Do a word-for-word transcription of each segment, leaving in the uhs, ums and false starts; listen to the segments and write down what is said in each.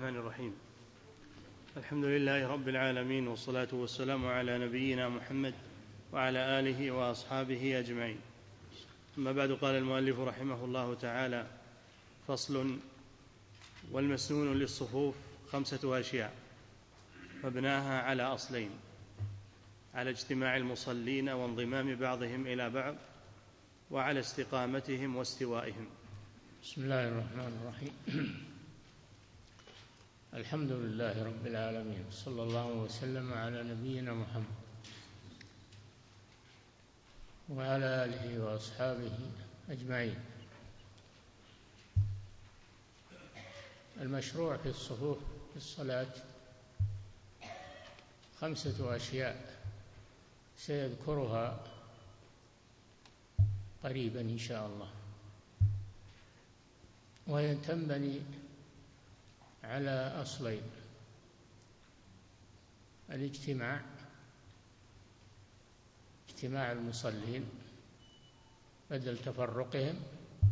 الرحمن الرحيم. الحمد لله رب العالمين، والصلاة والسلام على نبينا محمد وعلى آله وأصحابه أجمعين. أما بعد، قال المؤلف رحمه الله تعالى: فصل: والمسنون للصفوف خمسة أشياء مبناها على أصلين: على اجتماع المصلين وانضمام بعضهم إلى بعض، وعلى استقامتهم واستوائهم. بسم الله الرحمن الرحيم. الحمد لله رب العالمين، صلى الله وسلم على نبينا محمد وعلى آله وأصحابه أجمعين. المشروع في الصفوف في الصلاة خمسة أشياء سيذكرها قريبا إن شاء الله، وهي تنبني على أصلين: الاجتماع اجتماع المصلين بدل تفرقهم،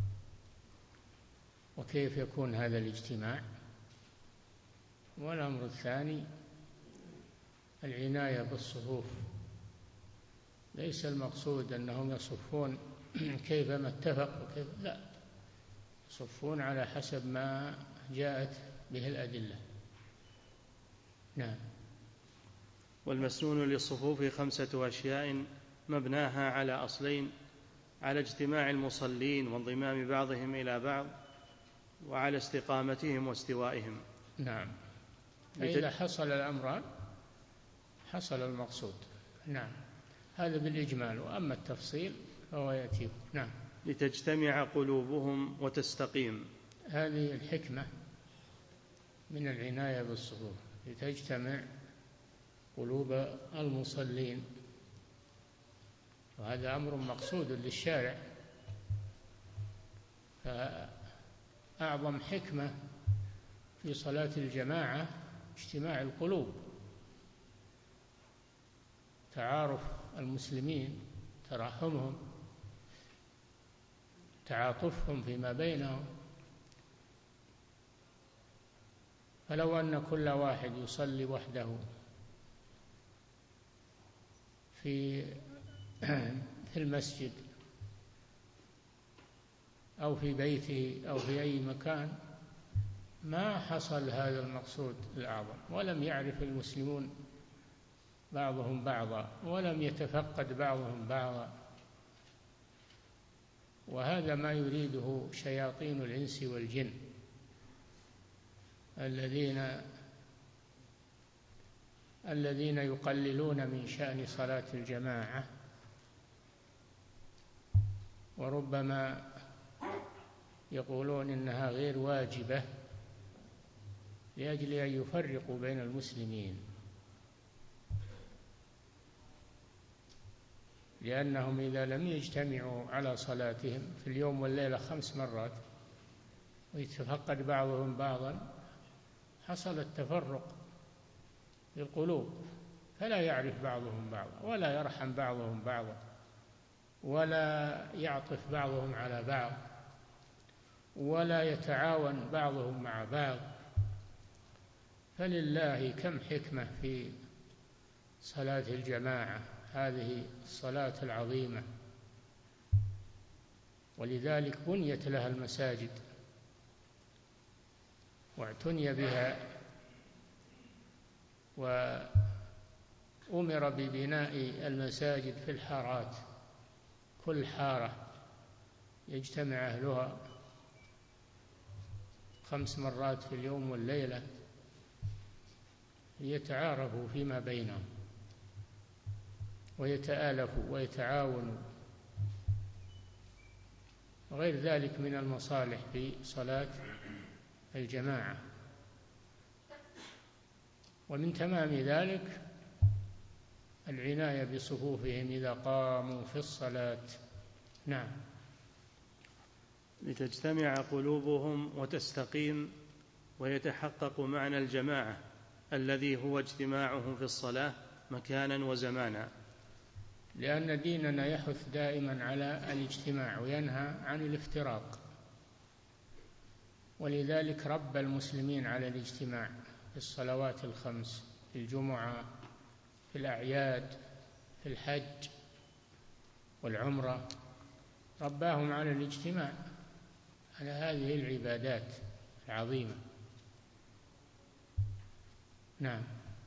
وكيف يكون هذا الاجتماع. والأمر الثاني العناية بالصفوف، ليس المقصود أنهم يصفون كيفما اتفق وكيف لا، يصفون على حسب ما جاءت به الأدلة. نعم. والمسنون للصفوف خمسة أشياء مبناها على أصلين: على اجتماع المصلين وانضمام بعضهم إلى بعض، وعلى استقامتهم واستوائهم. نعم. فإذا حصل الأمران حصل المقصود. نعم. هذا بالإجمال، وأما التفصيل فهو يأتي. نعم. لتجتمع قلوبهم وتستقيم. هذه الحكمة من العناية بالصفوف، لتجتمع قلوب المصلين، وهذا أمر مقصود للشارع. فأعظم حكمة في صلاة الجماعة اجتماع القلوب، تعارف المسلمين، تراحمهم، تعاطفهم فيما بينهم. فلو أن كل واحد يصلي وحده في في المسجد أو في بيته أو في أي مكان، ما حصل هذا المقصود الأعظم، ولم يعرف المسلمون بعضهم بعضا، ولم يتفقد بعضهم بعضا. وهذا ما يريده شياطين الإنس والجن الذين الذين يقللون من شأن صلاة الجماعة، وربما يقولون إنها غير واجبة لأجل أن يفرقوا بين المسلمين، لأنهم إذا لم يجتمعوا على صلاتهم في اليوم والليلة خمس مرات ويتفقد بعضهم بعضا، حصل التفرق في القلوب، فلا يعرف بعضهم بعضا، ولا يرحم بعضهم بعضا، ولا يعطف بعضهم على بعض، ولا يتعاون بعضهم مع بعض. فلله كم حكمة في صلاة الجماعة، هذه الصلاة العظيمة، ولذلك بنيت لها المساجد واعتني بها، وأمر ببناء المساجد في الحارات، كل حارة يجتمع أهلها خمس مرات في اليوم والليلة ليتعارفوا فيما بينهم ويتآلفوا ويتعاونوا، وغير ذلك من المصالح في صلاة الجماعة. ومن تمام ذلك العناية بصفوفهم إذا قاموا في الصلاة. نعم. لتجتمع قلوبهم وتستقيم، ويتحقق معنى الجماعة الذي هو اجتماعهم في الصلاة مكانا وزمانا. لأن ديننا يحث دائما على الاجتماع وينهى عن الافتراق، ولذلك ربى المسلمين على الاجتماع في الصلوات الخمس، في الجمعة، في الأعياد، في الحج والعمرة، رباهم على الاجتماع على هذه العبادات العظيمة. نعم.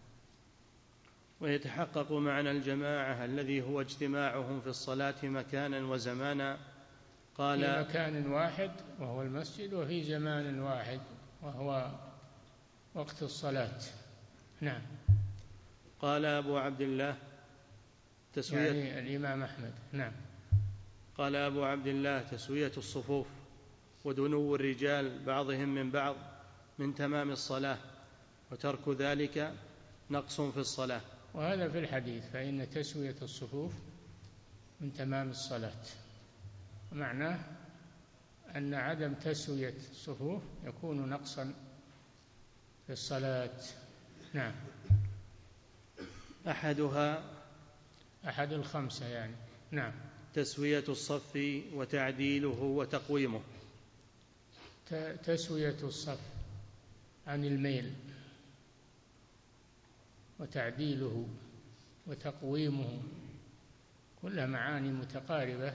ويتحقق معنى الجماعة الذي هو اجتماعهم في الصلاة مكانا وزمانا. قال في مكان واحد وهو المسجد، وفي زمان واحد وهو وقت الصلاة. نعم. قال أبو عبد الله تسوية يعني الإمام أحمد. نعم. قال أبو عبد الله تسوية الصفوف ودنو الرجال بعضهم من بعض من تمام الصلاة، وترك ذلك نقص في الصلاة. وهذا في الحديث، فإن تسوية الصفوف من تمام الصلاة، معناه أن عدم تسوية الصفوف يكون نقصا في الصلاة. نعم. أحدها أحد الخمسة يعني. نعم. تسوية الصف وتعديله وتقويمه. تسوية الصف عن الميل، وتعديله وتقويمه، كلها معاني متقاربة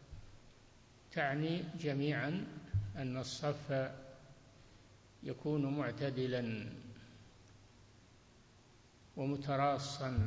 تعني جميعا أن الصف يكون معتدلا ومتراصا.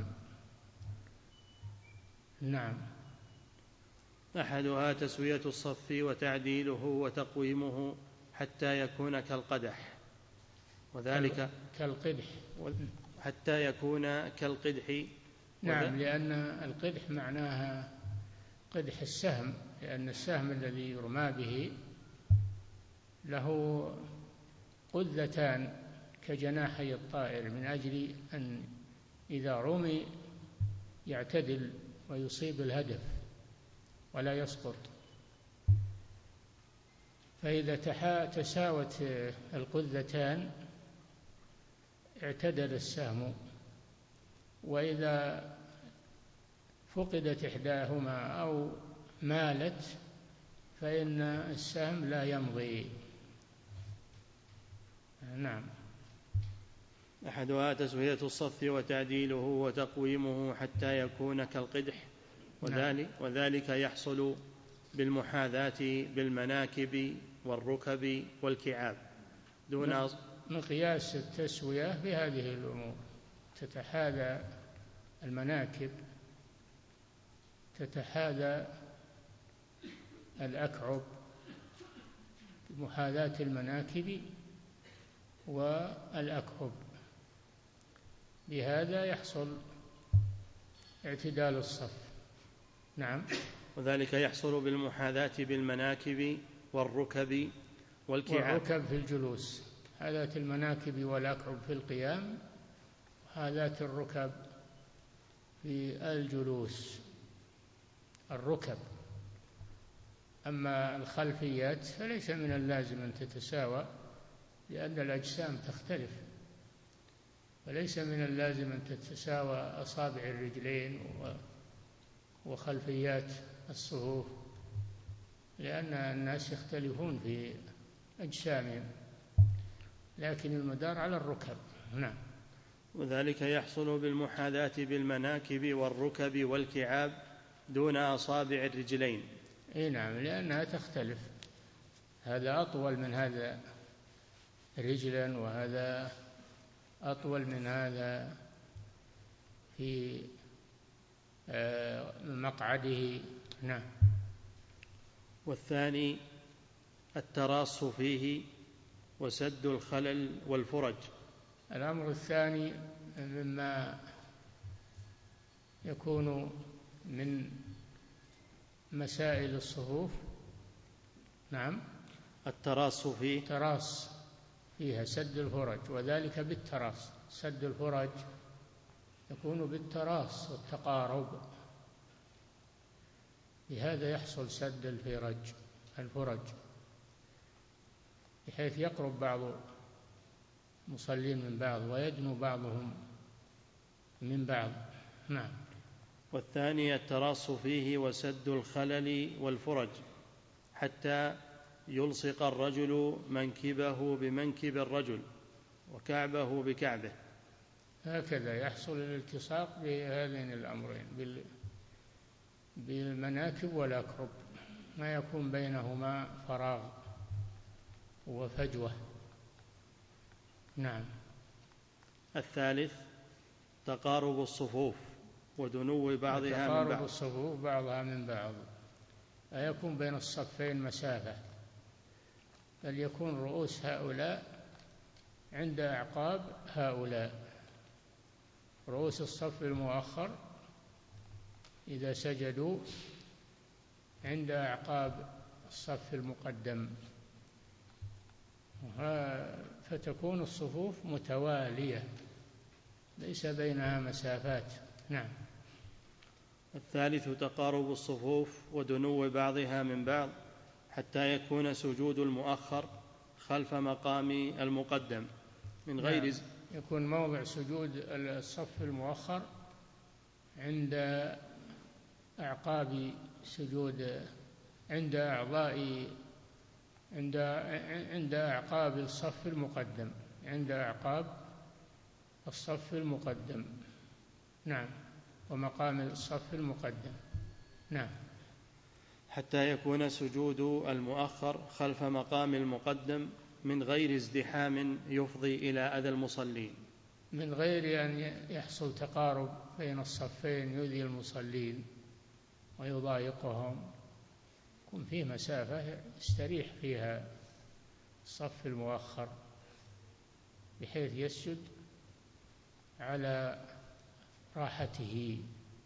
نعم. أحدها تسوية الصف وتعديله وتقويمه حتى يكون كالقدح، وذلك كالقدح، حتى يكون كالقدح. نعم، لأن القدح معناها قدح السهم، لأن السهم الذي يرمى به له قذتان كجناحي الطائر، من أجل أن إذا رمي يعتدل ويصيب الهدف ولا يسقط. فإذا تساوت القذتان اعتدل السهم، وإذا فقدت إحداهما أو مالت فإن السهم لا يمضي. نعم. أحدها تسوية الصف وتعديله وتقويمه حتى يكون كالقدح، وذلك, وذلك يحصل بالمحاذاة بالمناكب والركب والكعاب دون مقياس التسوية بهذه الأمور: تتحاذى المناكب، تتحاذى الأكعب، محاذاة المناكب والأكعب، بهذا يحصل اعتدال الصف. نعم. وذلك يحصل بالمحاذاة بالمناكب والركب والكعاب. والركب في الجلوس، محاذاة المناكب والأكعب في القيام، محاذاة الركب في الجلوس. الركب. أما الخلفيات فليس من اللازم أن تتساوى، لأن الأجسام تختلف، فليس من اللازم أن تتساوى أصابع الرجلين وخلفيات الصفوف، لأن الناس يختلفون في أجسامهم، لكن المدار على الركب. نعم. وذلك يحصل بالمحاذاة بالمناكب والركب والكعاب دون أصابع الرجلين. اي نعم، لأنها تختلف، هذا أطول من هذا رجلا، وهذا أطول من هذا في مقعده. نعم. والثاني التراص فيه وسد الخلل والفرج. الأمر الثاني مما يكون من مسائل الصفوف. نعم. التراص فيه التراص فيها سد الفرج، وذلك بالتراص. سد الفرج يكون بالتراص والتقارب، بهذا يحصل سد الفرج الفرج بحيث يقرب بعض المصلين من بعض ويدنو بعضهم من بعض. نعم. والثاني التراص فيه وسد الخلل والفرج حتى يلصق الرجل منكبه بمنكب الرجل وكعبه بكعبه. هكذا يحصل الالتصاق بهذين الأمرين، بالمناكب والأكرب، ما يكون بينهما فراغ وفجوة. نعم. الثالث تقارب الصفوف ودنو بعضها من بعض. تقارب الصفوف بعضها من بعض، لا يكون بين الصفين مسافة، بل يكون رؤوس هؤلاء عند أعقاب هؤلاء. رؤوس الصف المؤخر إذا سجدوا عند أعقاب الصف المقدم، فتكون الصفوف متوالية ليس بينها مسافات. نعم. الثالث تقارب الصفوف ودنو بعضها من بعض حتى يكون سجود المؤخر خلف مقام المقدم من غير. نعم. يكون موضع سجود الصف المؤخر عند أعقاب سجود، عند أعضاء عند عند أعقاب الصف المقدم، عند أعقاب الصف المقدم. نعم. ومقام الصف المقدم. نعم. حتى يكون سجود المؤخر خلف مقام المقدم من غير ازدحام يفضي إلى أذى المصلين، من غير أن يحصل تقارب بين الصفين يؤذي المصلين ويضايقهم، يكون فيه مسافة يستريح فيها الصف المؤخر بحيث يسجد على راحته.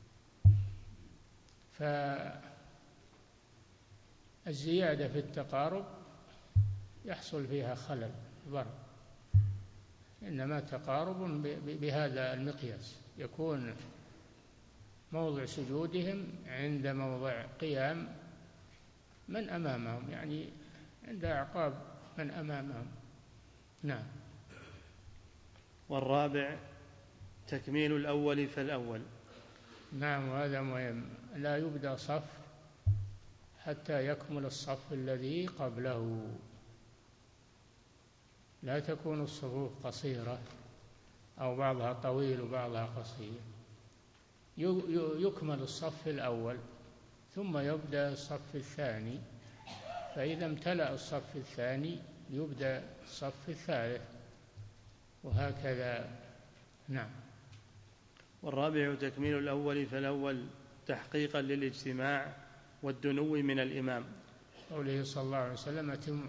فالزيادة في التقارب يحصل فيها خلل ضرر، إنما تقارب بهذا المقياس، يكون موضع سجودهم عند موضع قيام من أمامهم، يعني عند أعقاب من أمامهم. نعم. والرابع تكميل الأول فالأول. نعم، وهذا مهم، لا يبدأ صف حتى يكمل الصف الذي قبله، لا تكون الصفوف قصيرة أو بعضها طويل وبعضها قصير، يكمل الصف الأول ثم يبدأ الصف الثاني، فإذا امتلأ الصف الثاني يبدأ الصف الثالث، وهكذا. نعم. والرابع تكميل الأول فالأول تحقيقا للاجتماع والدنو من الإمام، قوله صلى الله عليه وسلم أتم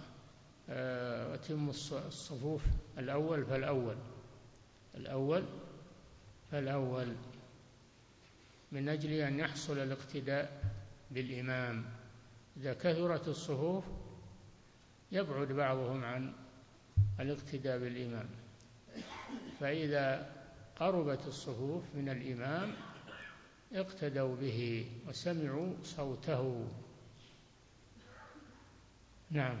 أتم الصفوف الأول فالأول، الأول فالأول، من أجل أن يحصل الاقتداء بالإمام. إذا كثرت الصفوف يبعد بعضهم عن الاقتداء بالإمام، فإذا قربت الصفوف من الإمام اقتدوا به وسمعوا صوته. نعم.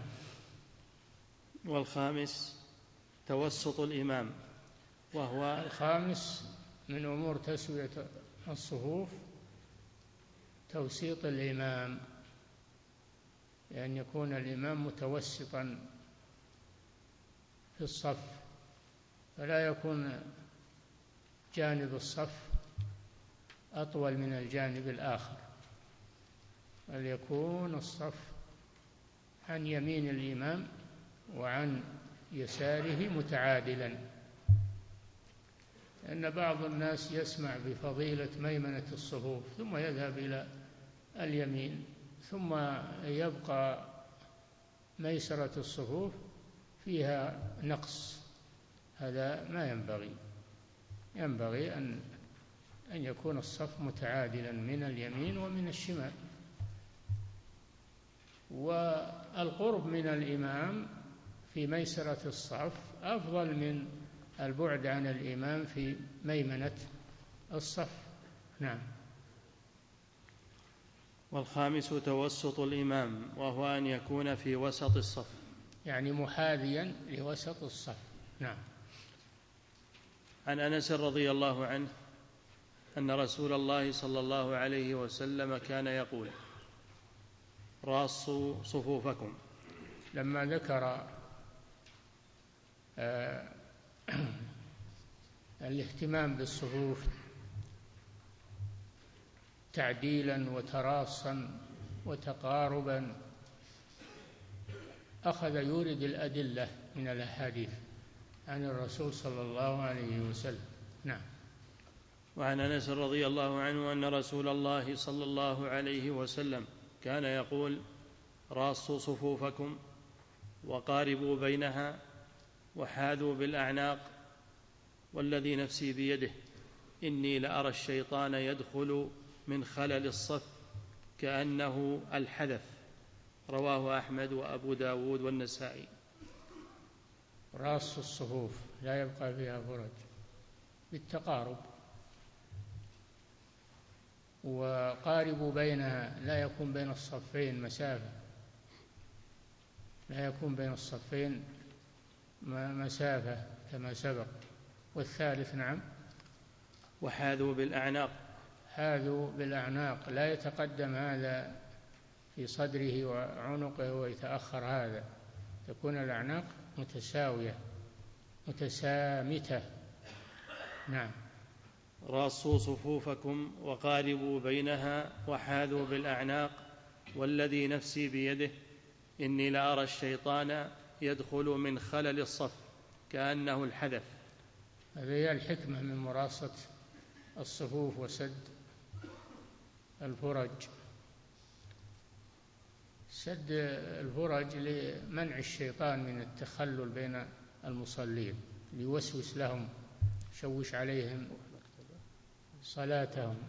والخامس توسط الإمام، وهو الخامس من أمور تسوية الصفوف توسيط الإمام، لأن يكون الإمام متوسطا في الصف، فلا يكون جانب الصف أطول من الجانب الآخر، بل يكون الصف عن يمين الإمام وعن يساره متعادلا، لأن بعض الناس يسمع بفضيلة ميمنة الصفوف ثم يذهب إلى اليمين، ثم يبقى ميسرة الصفوف فيها نقص، هذا ما ينبغي. ينبغي أن أن يكون الصف متعادلا من اليمين ومن الشمال. والقرب من الإمام في ميسرة الصف أفضل من البعد عن الإمام في ميمنة الصف. نعم. والخامس توسط الإمام، وهو أن يكون في وسط الصف، يعني محاذيا لوسط الصف. نعم. عن أنس رضي الله عنه أن رسول الله صلى الله عليه وسلم كان يقول: راصوا صفوفكم لما ذكر آه الاهتمام بالصفوف تعديلا وتراصا وتقاربا أخذ يورد الأدلة من الأحاديث عن الرسول صلى الله عليه وسلم. نعم. وعن أنس رضي الله عنه أن رسول الله صلى الله عليه وسلم كان يقول: راصوا صفوفكم وقاربوا بينها وحاذوا بالأعناق، والذي نفسي بيده إني لأرى الشيطان يدخل من خلل الصف كأنه الحذف. رواه أحمد وأبو داود والنسائي. راص الصفوف لا يبقى فيها فرج بالتقارب، وقاربوا بينها لا يكون بين الصفين مسافة، لا يكون بين الصفين مسافة كما سبق. والثالث نعم وحاذوا بالأعناق. حاذوا بالأعناق لا يتقدم هذا في صدره وعنقه ويتأخر هذا، تكون الأعناق متساوية متسامتة. نعم. راصوا صفوفكم وقاربوا بينها وحاذوا بالأعناق، والذي نفسي بيده إني لأرى الشيطان يدخل من خلل الصف كأنه الحذف. هذه هي الحكمة من مراصة الصفوف وسد الفرج. سد الفرج لمنع الشيطان من التخلل بين المصلين، ليوسوس لهم، يشوش عليهم صلاتهم.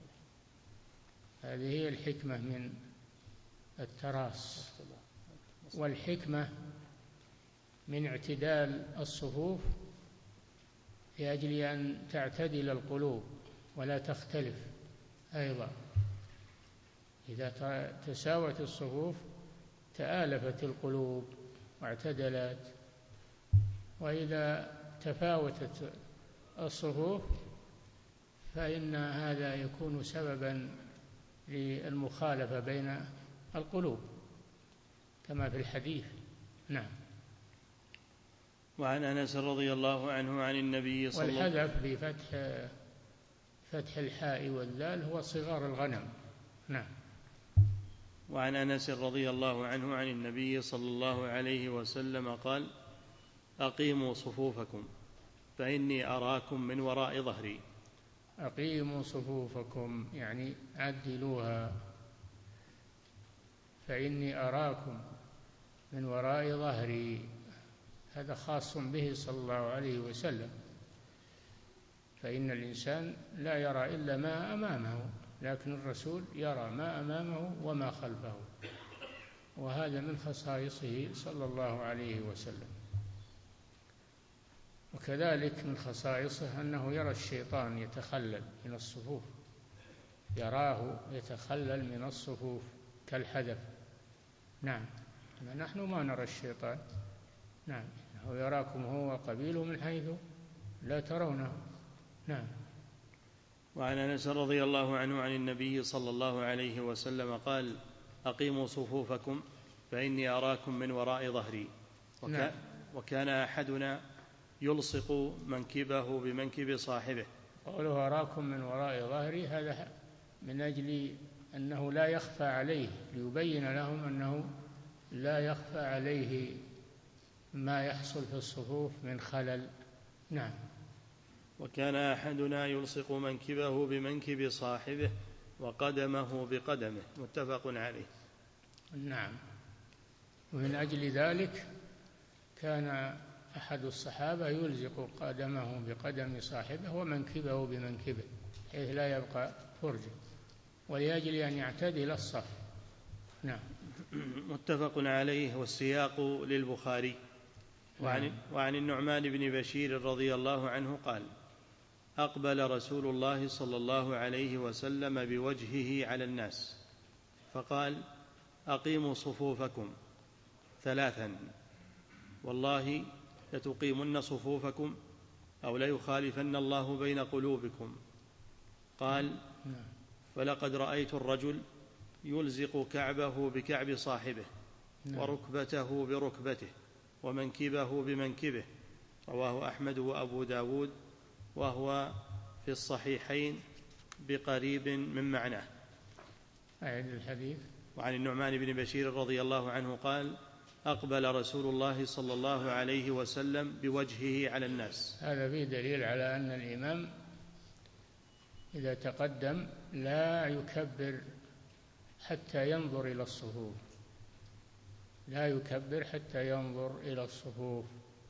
هذه هي الحكمة من التراص. والحكمة من اعتدال الصفوف لأجل أن تعتدل القلوب ولا تختلف أيضا. إذا تساوت الصفوف تآلفت القلوب واعتدلت، وإذا تفاوتت الصفوف فإن هذا يكون سببا للمخالفة بين القلوب كما في الحديث. نعم. وعن أنس رضي الله عنه عن النبي صلى الله عليه وسلم. والحذف بفتح فتح الحاء والذال هو صغار الغنم. نعم. وعن أنس رضي الله عنه عن النبي صلى الله عليه وسلم قال: أقيموا صفوفكم فإني أراكم من وراء ظهري. أقيموا صفوفكم يعني عدلوها، فإني أراكم من وراء ظهري. هذا خاص به صلى الله عليه وسلم، فإن الإنسان لا يرى إلا ما أمامه، لكن الرسول يرى ما أمامه وما خلفه، وهذا من خصائصه صلى الله عليه وسلم. وكذلك من خصائصه أنه يرى الشيطان يتخلل من الصفوف، يراه يتخلل من الصفوف كالحذف. نعم. نحن ما نرى الشيطان. نعم. هو يراكم هو وقبيله من حيث لا ترونه. نعم. وعن أنس رضي الله عنه عن النبي صلى الله عليه وسلم قال: أقيموا صفوفكم فإني أراكم من وراء ظهري. وكان, نعم. وكان أحدنا يلصق منكبه بمنكب صاحبه. قوله أراكم من وراء ظهري هذا من أجل أنه لا يخفى عليه، ليبين لهم أنه لا يخفى عليه ما يحصل في الصفوف من خلل. نعم. وكان أحدنا يلصق منكبه بمنكب صاحبه وقدمه بقدمه. متفق عليه. نعم. ومن أجل ذلك كان أحد الصحابة يلزق قدمه بقدم صاحبه ومنكبه بمنكبه حيث لا يبقى فرج، ولأجل أن يعتدل الصف. نعم. متفق عليه. والسياق للبخاري. وعن, وعن النعمان بن بشير رضي الله عنه قال: أقبل رسول الله صلى الله عليه وسلم بوجهه على الناس فقال: أقيموا صفوفكم ثلاثا، والله لتقيمن صفوفكم أو ليخالفن الله بين قلوبكم. قال: فلقد رأيت الرجل يلزق كعبه بكعب صاحبه وركبته بركبته ومنكبه بمنكبه. رواه أحمد وأبو داود وهو في الصحيحين بقريب من معناه. أعد الحديث. وعن النعمان بن بشير رضي الله عنه قال: أقبل رسول الله صلى الله عليه وسلم بوجهه على الناس. هذا فيه دليل على أن الإمام إذا تقدم لا يكبر حتى ينظر إلى الصفوف، لا يكبر حتى ينظر إلى الصفوف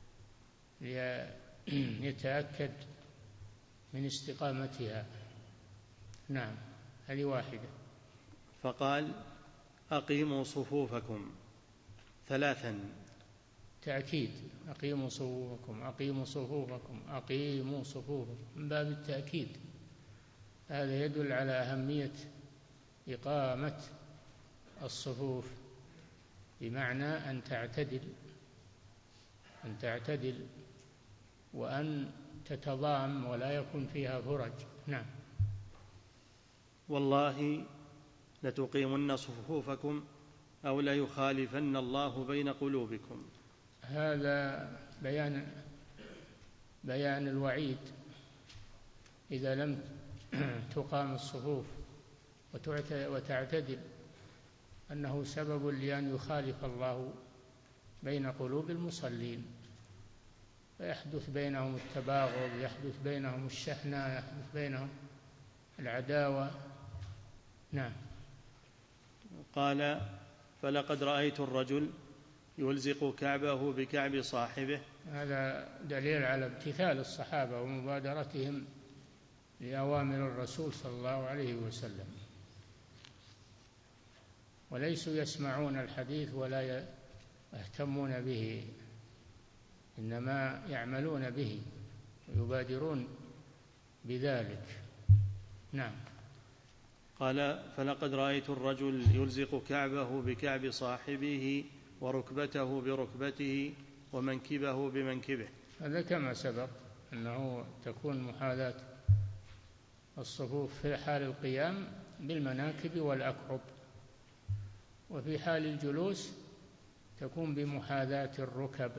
ليتأكد من استقامتها. نعم، هذه واحدة. فقال: أقيموا صفوفكم ثلاثا. تأكيد، أقيموا صفوفكم أقيموا صفوفكم أقيموا صفوفكم من باب التأكيد. هذا يدل على أهمية إقامة الصفوف، بمعنى أن تعتدل أن تعتدل وأن تتضام ولا يكون فيها فرج. نعم. والله لتقيمن صفوفكم أو ليخالفن الله بين قلوبكم. هذا بيان بيان الوعيد إذا لم تقام الصفوف وتعتدل، أنه سبب لأن يخالف الله بين قلوب المصلين، فيحدث بينهم التباغض، يحدث بينهم الشحنة، يحدث بينهم العداوة. نعم. قال: فلقد رأيت الرجل يلزق كعبه بكعب صاحبه. هذا دليل على امتثال الصحابة ومبادرتهم لأوامر الرسول صلى الله عليه وسلم، وليسوا يسمعون الحديث ولا يهتمون به، إنما يعملون به ويبادرون بذلك. نعم. قال: فلقد رأيت الرجل يلزق كعبه بكعب صاحبه وركبته بركبته ومنكبه بمنكبه. هذا كما سبق أنه تكون محاذاة الصفوف في حال القيام بالمناكب والأكعب، وفي حال الجلوس تكون بمحاذاة الركب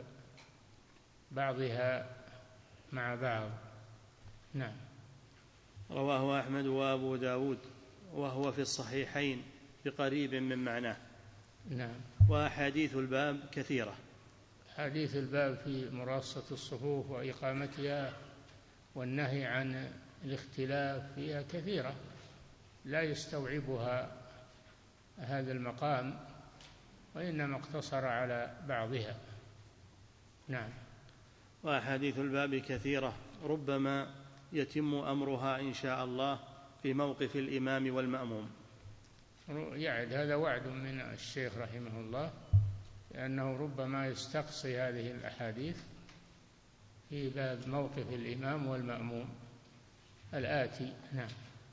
بعضها مع بعض. نعم. رواه أحمد وأبو داود وهو في الصحيحين بقريب من معناه. نعم. وأحاديث الباب كثيرة. حديث الباب في مراصة الصفوف وإقامتها والنهي عن الاختلاف فيها كثيرة لا يستوعبها هذا المقام، وإنما اقتصر على بعضها. نعم. وأحاديث الباب كثيرة ربما يتم أمرها إن شاء الله في موقف الإمام والمأموم. يعد هذا وعد من الشيخ رحمه الله، لأنه ربما يستقصي هذه الأحاديث في باب موقف الإمام والمأموم الآتي. نعم.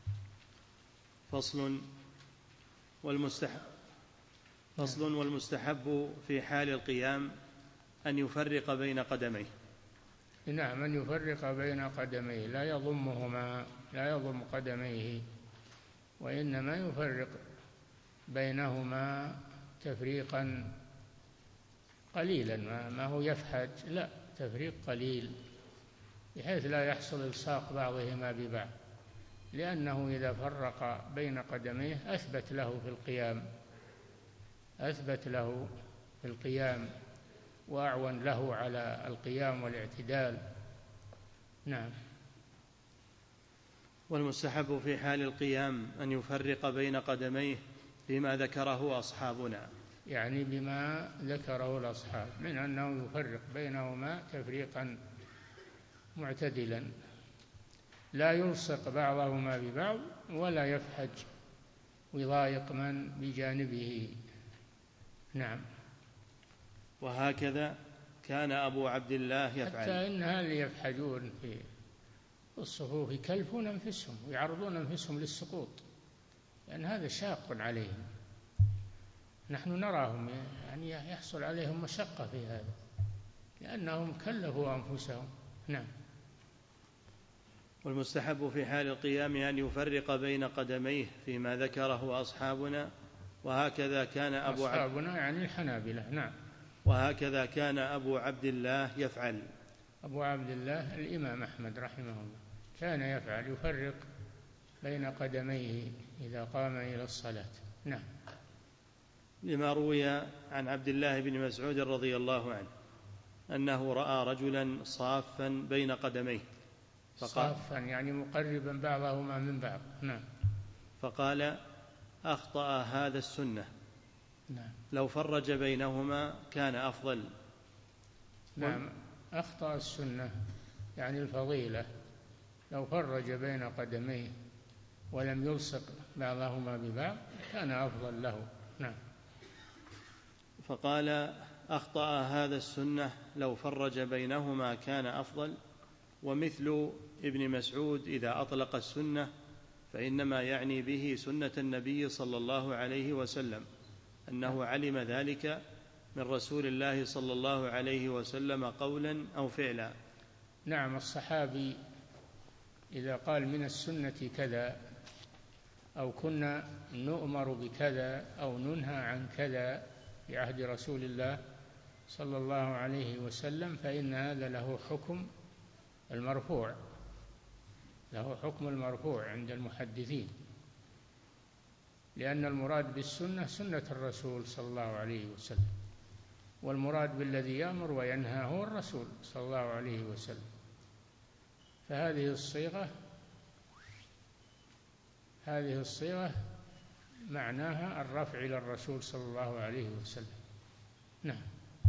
فصل والمستحب فصل والمستحب في حال القيام أن يفرق بين قدميه. نعم، أن يفرق بين قدميه، لا يضمهما لا يضم قدميه، وإنما يفرق بينهما تفريقا قليلا، ما هو يفحج، لا، تفريق قليل بحيث لا يحصل إلصاق بعضهما ببعض، لأنه إذا فرق بين قدميه أثبت له في القيام أثبت له في القيام وأعون له على القيام والاعتدال. نعم. والمستحب في حال القيام أن يفرق بين قدميه بما ذكره أصحابنا، يعني بما ذكره الأصحاب من أنه يفرق بينهما تفريقا معتدلا، لا يلصق بعضهما ببعض ولا يفحج ويضايق من بجانبه. نعم. وهكذا كان أبو عبد الله يفعل. حتى إن اللي يفحجون في الصفوف يكلفون أنفسهم ويعرضون أنفسهم للسقوط، لأن هذا شاق عليهم، نحن نراهم يعني يحصل عليهم مشقة في هذا لأنهم كلفوا أنفسهم. نعم. والمستحب في حال القيام أن يفرق بين قدميه فيما ذكره أصحابنا وهكذا كان أبو عبد أصحابنا يعني الحنابلة. نعم. وهكذا كان أبو عبد الله يفعل. أبو عبد الله الإمام أحمد رحمه الله كان يفعل، يفرق بين قدميه إذا قام إلى الصلاة. نعم. لما روي عن عبد الله بن مسعود رضي الله عنه أنه رأى رجلا صافا بين قدميه، صافا يعني مقربا بعضهما من بعض. نعم. فقال: أخطأ هذا السنة. نعم. لو فرج بينهما كان أفضل. نعم، أخطأ السنة يعني الفضيلة، لو فرج بين قدميه ولم يلصق بعضهما ببعض كان أفضل له. نعم. فقال: أخطأ هذا السنة، لو فرج بينهما كان أفضل. ومثل ابن مسعود إذا أطلق السنة فإنما يعني به سنة النبي صلى الله عليه وسلم، أنه علم ذلك من رسول الله صلى الله عليه وسلم قولا أو فعلا. نعم، الصحابي إذا قال من السنة كذا، أو كنا نؤمر بكذا أو ننهى عن كذا في عهد رسول الله صلى الله عليه وسلم، فإن هذا له حكم المرفوع، له حكم المرفوع عند المحدثين، لأن المراد بالسنة سنة الرسول صلى الله عليه وسلم، والمراد بالذي يأمر وينهى هو الرسول صلى الله عليه وسلم. فهذه الصيغة هذه الصيغة معناها الرفع إلى الرسول صلى الله عليه وسلم. نعم.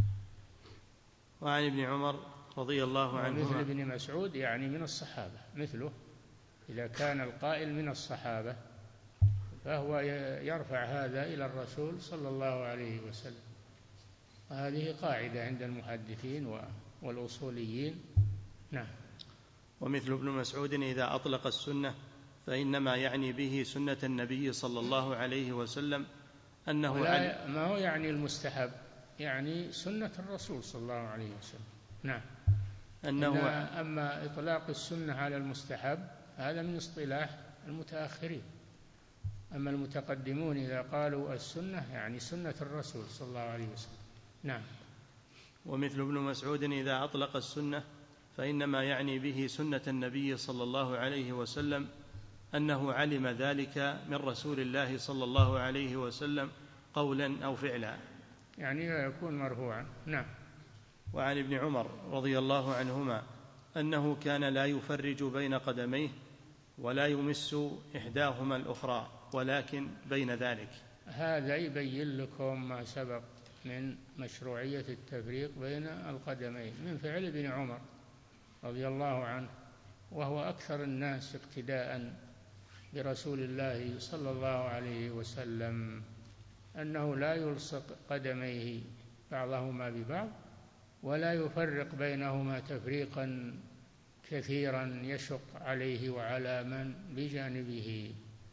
وعن ابن عمر رضي الله عنهما مثل ابن مسعود يعني من الصحابة، مثله إذا كان القائل من الصحابة فهو يرفع هذا إلى الرسول صلى الله عليه وسلم. وهذه قاعدة عند المحدثين والأصوليين. نعم. ومثل ابن مسعود إذا أطلق السنة فإنما يعني به سنة النبي صلى الله عليه وسلم، أنه ما هو يعني المستحب، يعني سنة الرسول صلى الله عليه وسلم. نعم. أنه أما إطلاق السنة على المستحب هذا من اصطلاح المتأخرين، أما المتقدمون إذا قالوا السنة يعني سنة الرسول صلى الله عليه وسلم. نعم. ومثل ابن مسعود إذا أطلق السنة فإنما يعني به سنة النبي صلى الله عليه وسلم، أنه علم ذلك من رسول الله صلى الله عليه وسلم قولا أو فعلا، يعني يكون مرفوعا. نعم. وعن ابن عمر رضي الله عنهما أنه كان لا يفرج بين قدميه ولا يمس إحداهما الأخرى، ولكن بين ذلك. هذا يبين لكم ما سبق من مشروعية التفريق بين القدمين من فعل ابن عمر رضي الله عنه، وهو أكثر الناس اقتداء برسول الله صلى الله عليه وسلم، أنه لا يلصق قدميه بعضهما ببعض ولا يفرق بينهما تفريقا كثيرا يشق عليه وعلى من بجانبه.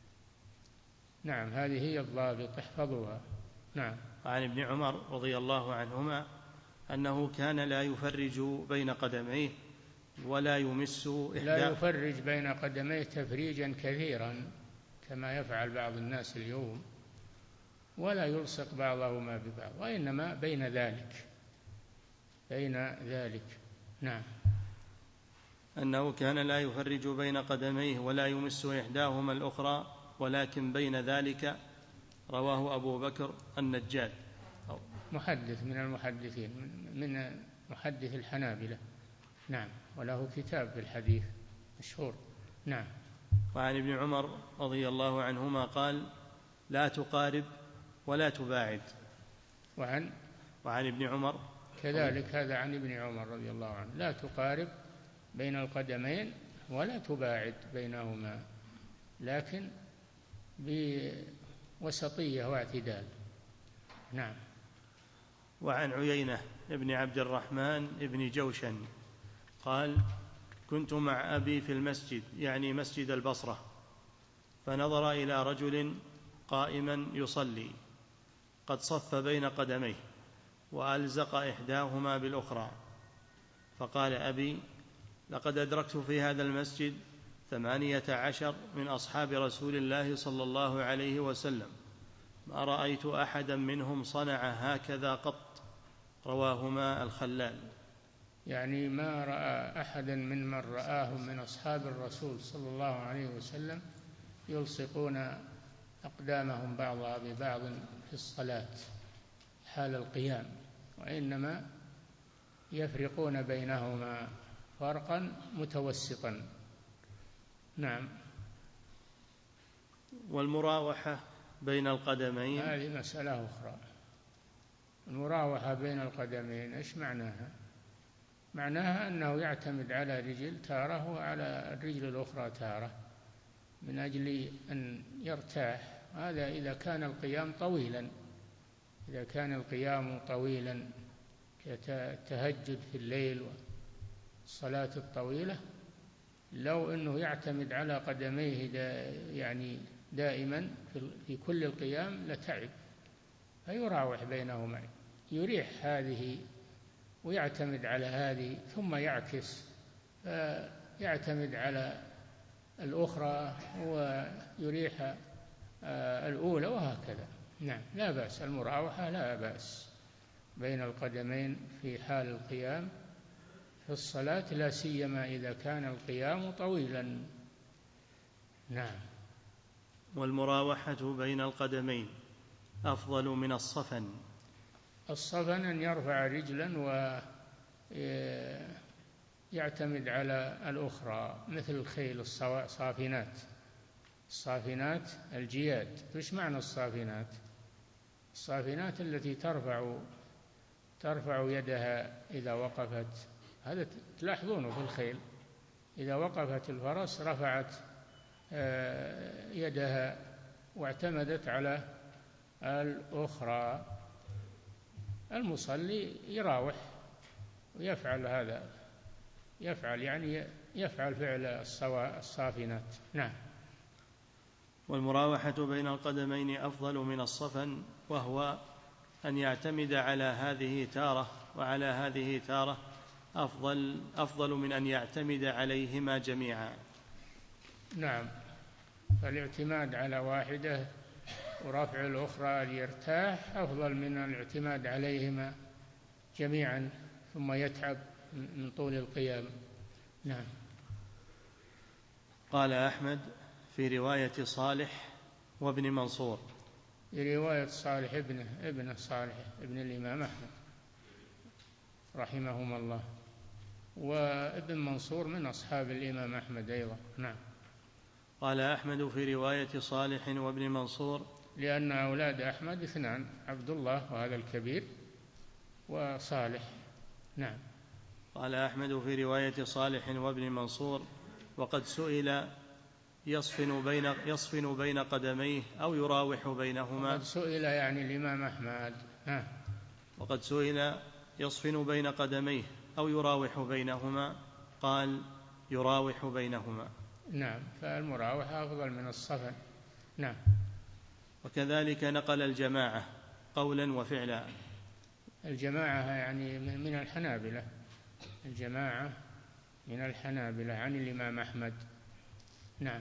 نعم، هذه هي الضابط، احفظوها. نعم. عن ابن عمر رضي الله عنهما أنه كان لا يفرج بين قدميه ولا يمس إحدى لا يفرج بين قدميه تفريجا كثيرا كما يفعل بعض الناس اليوم، ولا يلصق بعضهما ببعض، وإنما بين ذلك بين ذلك. نعم. أنه كان لا يفرج بين قدميه ولا يمس إحداهما الأخرى ولكن بين ذلك. رواه أبو بكر النجاد، محدث من المحدثين، من محدث الحنابلة. نعم، وله كتاب في الحديث مشهور. نعم. وعن ابن عمر رضي الله عنهما قال: لا تقارب ولا تباعد. وعن وعن ابن عمر كذلك هذا عن ابن عمر رضي الله عنه: لا تقارب بين القدمين ولا تباعد بينهما، لكن بوسطية واعتدال. نعم. وعن عيينة ابن عبد الرحمن ابن جوشن قال: كنت مع أبي في المسجد، يعني مسجد البصرة، فنظر إلى رجل قائما يصلي قد صف بين قدميه وألزق إحداهما بالأخرى، فقال أبي: لقد أدركت في هذا المسجد ثمانية عشر من أصحاب رسول الله صلى الله عليه وسلم، ما رأيت أحدا منهم صنع هكذا قط. رواهما الخلال. يعني ما رأى أحدا من من رآهم من أصحاب الرسول صلى الله عليه وسلم يلصقون أقدامهم بعضها ببعض في الصلاة حال القيام، وإنما يفرقون بينهما فرقا متوسطا. نعم. والمراوحة بين القدمين هذه مسألة أخرى. المراوحة بين القدمين إيش معناها؟ معناها أنه يعتمد على رجل تارة وعلى الرجل الأخرى تارة من أجل أن يرتاح. هذا إذا كان القيام طويلا، إذا كان القيام طويلا كالتهجد في الليل والصلاة الطويلة، لو أنه يعتمد على قدميه دا يعني دائما في كل القيام لتعب، فيراوح بينهما، يريح هذه ويعتمد على هذه ثم يعكس، فيعتمد على الأخرى ويريح الأولى وهكذا. نعم، لا بأس، المراوحة لا بأس بين القدمين في حال القيام في الصلاة، لا سيما إذا كان القيام طويلا. نعم. والمراوحة بين القدمين أفضل من الصفن. الصفن أن يرفع رجلا ويعتمد على الأخرى مثل الخيل الصافنات، الصافنات الجياد. إيش معنى الصافنات؟ الصافنات التي ترفع ترفع يدها إذا وقفت، هذا تلاحظونه في الخيل، إذا وقفت الفرس رفعت يدها واعتمدت على الأخرى. المصلي يراوح ويفعل هذا، يفعل يعني يفعل فعل الصافنات. نعم. والمراوحة بين القدمين أفضل من الصفن، وهو أن يعتمد على هذه تارة وعلى هذه تارة أفضل أفضل من أن يعتمد عليهما جميعا. نعم، فالاعتماد على واحدة ورفع الأخرى ليرتاح أفضل من الاعتماد عليهما جميعا ثم يتعب من طول القيام. نعم. قال أحمد في رواية صالح وابن منصور، في رواية صالح ابنه ابن صالح ابن الإمام أحمد رحمهما الله، وابن منصور من أصحاب الإمام أحمد أيضا. نعم. قال أحمد في رواية صالح وابن منصور، لأن أولاد أحمد اثنان، عبد الله وهذا الكبير وصالح. نعم. قال أحمد في رواية صالح وابن منصور: وقد سئل يصفن بين, يصفن بين قدميه أو يراوح بينهما. وقد سئل يعني الإمام أحمد. ها. وقد سئل يصفن بين قدميه أو يراوح بينهما، قال: يراوح بينهما. نعم، فالمراوحة أفضل من الصفن. نعم. وكذلك نقل الجماعة قولا وفعلا. الجماعة يعني من الحنابلة، الجماعة من الحنابلة عن الإمام أحمد. نعم.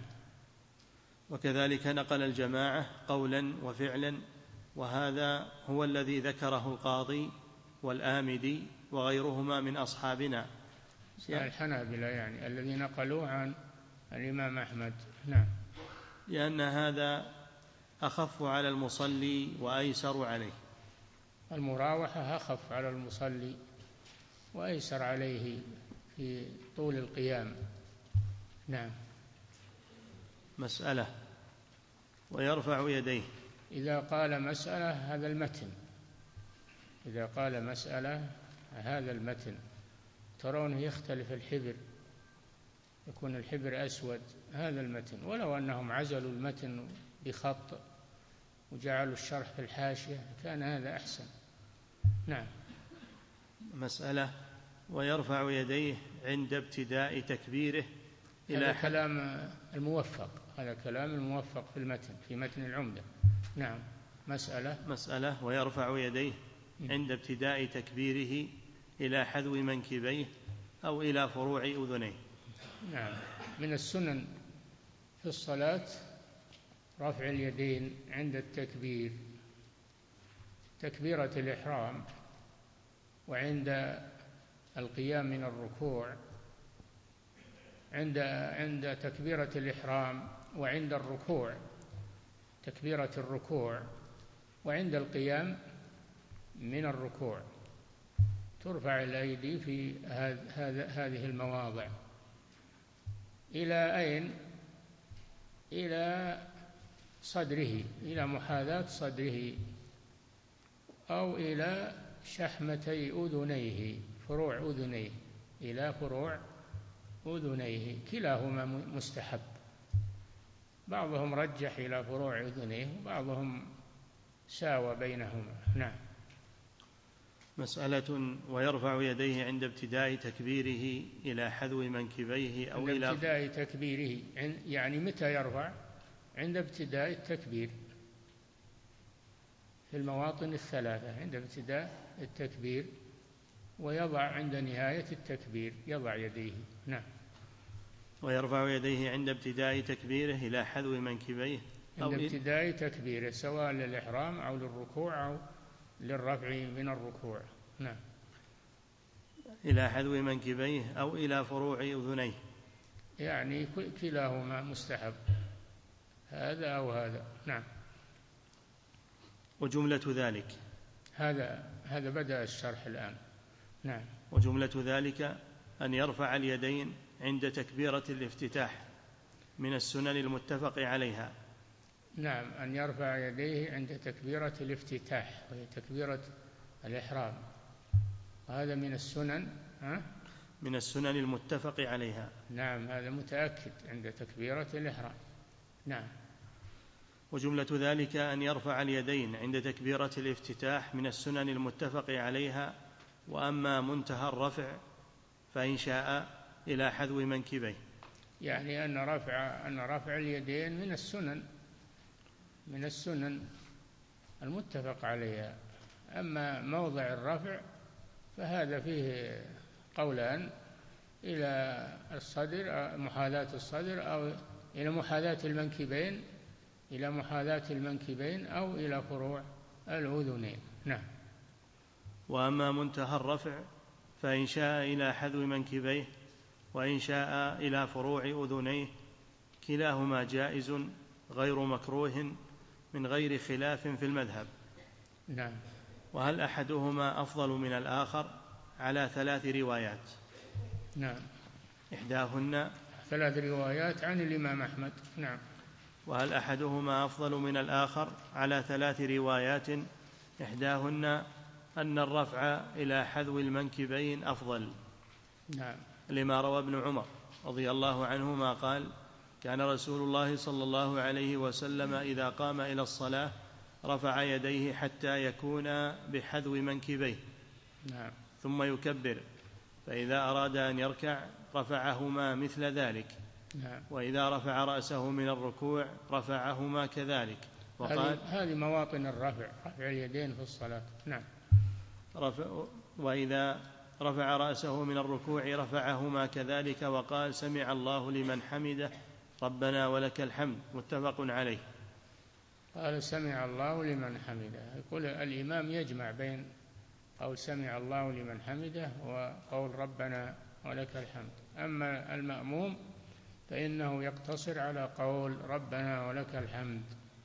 وكذلك نقل الجماعة قولا وفعلا، وهذا هو الذي ذكره القاضي والآمدي وغيرهما من أصحابنا الحنابلة، يعني الذي نقلوه عن الإمام أحمد. نعم. لأن هذا أخف على المصلي وأيسر عليه. المراوحة أخف على المصلي وأيسر عليه في طول القيام. نعم. مسألة: ويرفع يديه. إذا قال مسألة هذا المتن، إذا قال مسألة هذا المتن، ترونه يختلف الحبر، يكون الحبر أسود، هذا المتن. ولو أنهم عزلوا المتن بخط وجعلوا الشرح في الحاشية كان هذا أحسن. نعم. مسألة: ويرفع يديه عند ابتداء تكبيره إلى هذا كلام الموفق، هذا كلام الموفق في المتن، في متن العمدة. نعم. مسألة مسألة: ويرفع يديه عند ابتداء تكبيره إلى حذو منكبيه أو إلى فروع أذنيه. نعم. من السنن في الصلاة رفع اليدين عند التكبير، تكبيرة الإحرام وعند القيام من الركوع، عند عند تكبيرة الإحرام وعند الركوع، تكبيرة الركوع وعند القيام من الركوع، ترفع الأيدي في هذه المواضع. إلى أين؟ إلى صدره، إلى محاذاة صدره، أو إلى شحمتي أذنيه، فروع أذنيه، إلى فروع أذنيه، كلاهما مستحب. بعضهم رجح إلى فروع أذنيه وبعضهم ساوى بينهما. نعم. مسألة: ويرفع يديه عند ابتداء تكبيره إلى حذو منكبيه أو عند إلى ابتداء تكبيره، يعني متى يرفع؟ عند ابتداء التكبير في المواطن الثلاثة، عند ابتداء التكبير، ويضع عند نهاية التكبير يضع يديه. نعم. ويرفع يديه عند ابتداء تكبيره إلى حذو منكبيه عند ابتداء تكبيره، سواء للإحرام أو للركوع أو للرفع من الركوع. نعم. إلى حذو منكبيه أو إلى فروع أذنيه، يعني كلاهما مستحب، هذا أو هذا. نعم. وجملة ذلك، هذا هذا بدأ الشرح الآن. نعم. وجملة ذلك أن يرفع اليدين عند تكبيرة الافتتاح من السنن المتفق عليها. نعم، أن يرفع يديه عند تكبيرة الافتتاح وهي تكبيرة الإحرام، هذا من السنن، ها؟ من السنن المتفق عليها. نعم، هذا متأكد عند تكبيرة الإحرام. نعم. وجملة ذلك أن يرفع اليدين عند تكبيرة الافتتاح من السنن المتفق عليها. وأما منتهى الرفع فإن شاء إلى حذو منكبيه، يعني أن رفع أن رفع اليدين من السنن من السنن المتفق عليها. أما موضع الرفع فهذا فيه قولان: إلى الصدر، محاذاة الصدر، أو إلى محاذاة المنكبين إلى محاذاة المنكبين أو إلى فروع الأذنين. نعم. وأما منتهى الرفع فإن شاء إلى حذو منكبيه وإن شاء إلى فروع أذنيه، كلاهما جائز غير مكروه من غير خلاف في المذهب. نعم. وهل أحدهما أفضل من الآخر؟ على ثلاث روايات. نعم. إحداهن ثلاث روايات عن الإمام أحمد. نعم. وهل أحدهما أفضل من الآخر؟ على ثلاث روايات. إحداهن أن الرفع إلى حذو المنكبين أفضل. نعم. لما روى ابن عمر رضي الله عنهما قال: كان رسول الله صلى الله عليه وسلم إذا قام إلى الصلاة رفع يديه حتى يكون بحذو منكبيه. نعم. ثم يكبر، فإذا أراد أن يركع رفعهما مثل ذلك. نعم. وإذا رفع رأسه من الركوع رفعهما كذلك. وقال هذه مواطن الرفع، رفع اليدين في الصلاة. نعم. رفع وإذا رفع رأسه من الركوع رفعهما كذلك. وقال: سمع الله لمن حمده ربنا ولك الحمد. متفق عليه. قال: سمع الله لمن حمده. يقول الإمام يجمع بين قول سمع الله لمن حمده وقول ربنا ولك الحمد. أما المأموم فإنه يقتصر على قول ربنا ولك الحمد،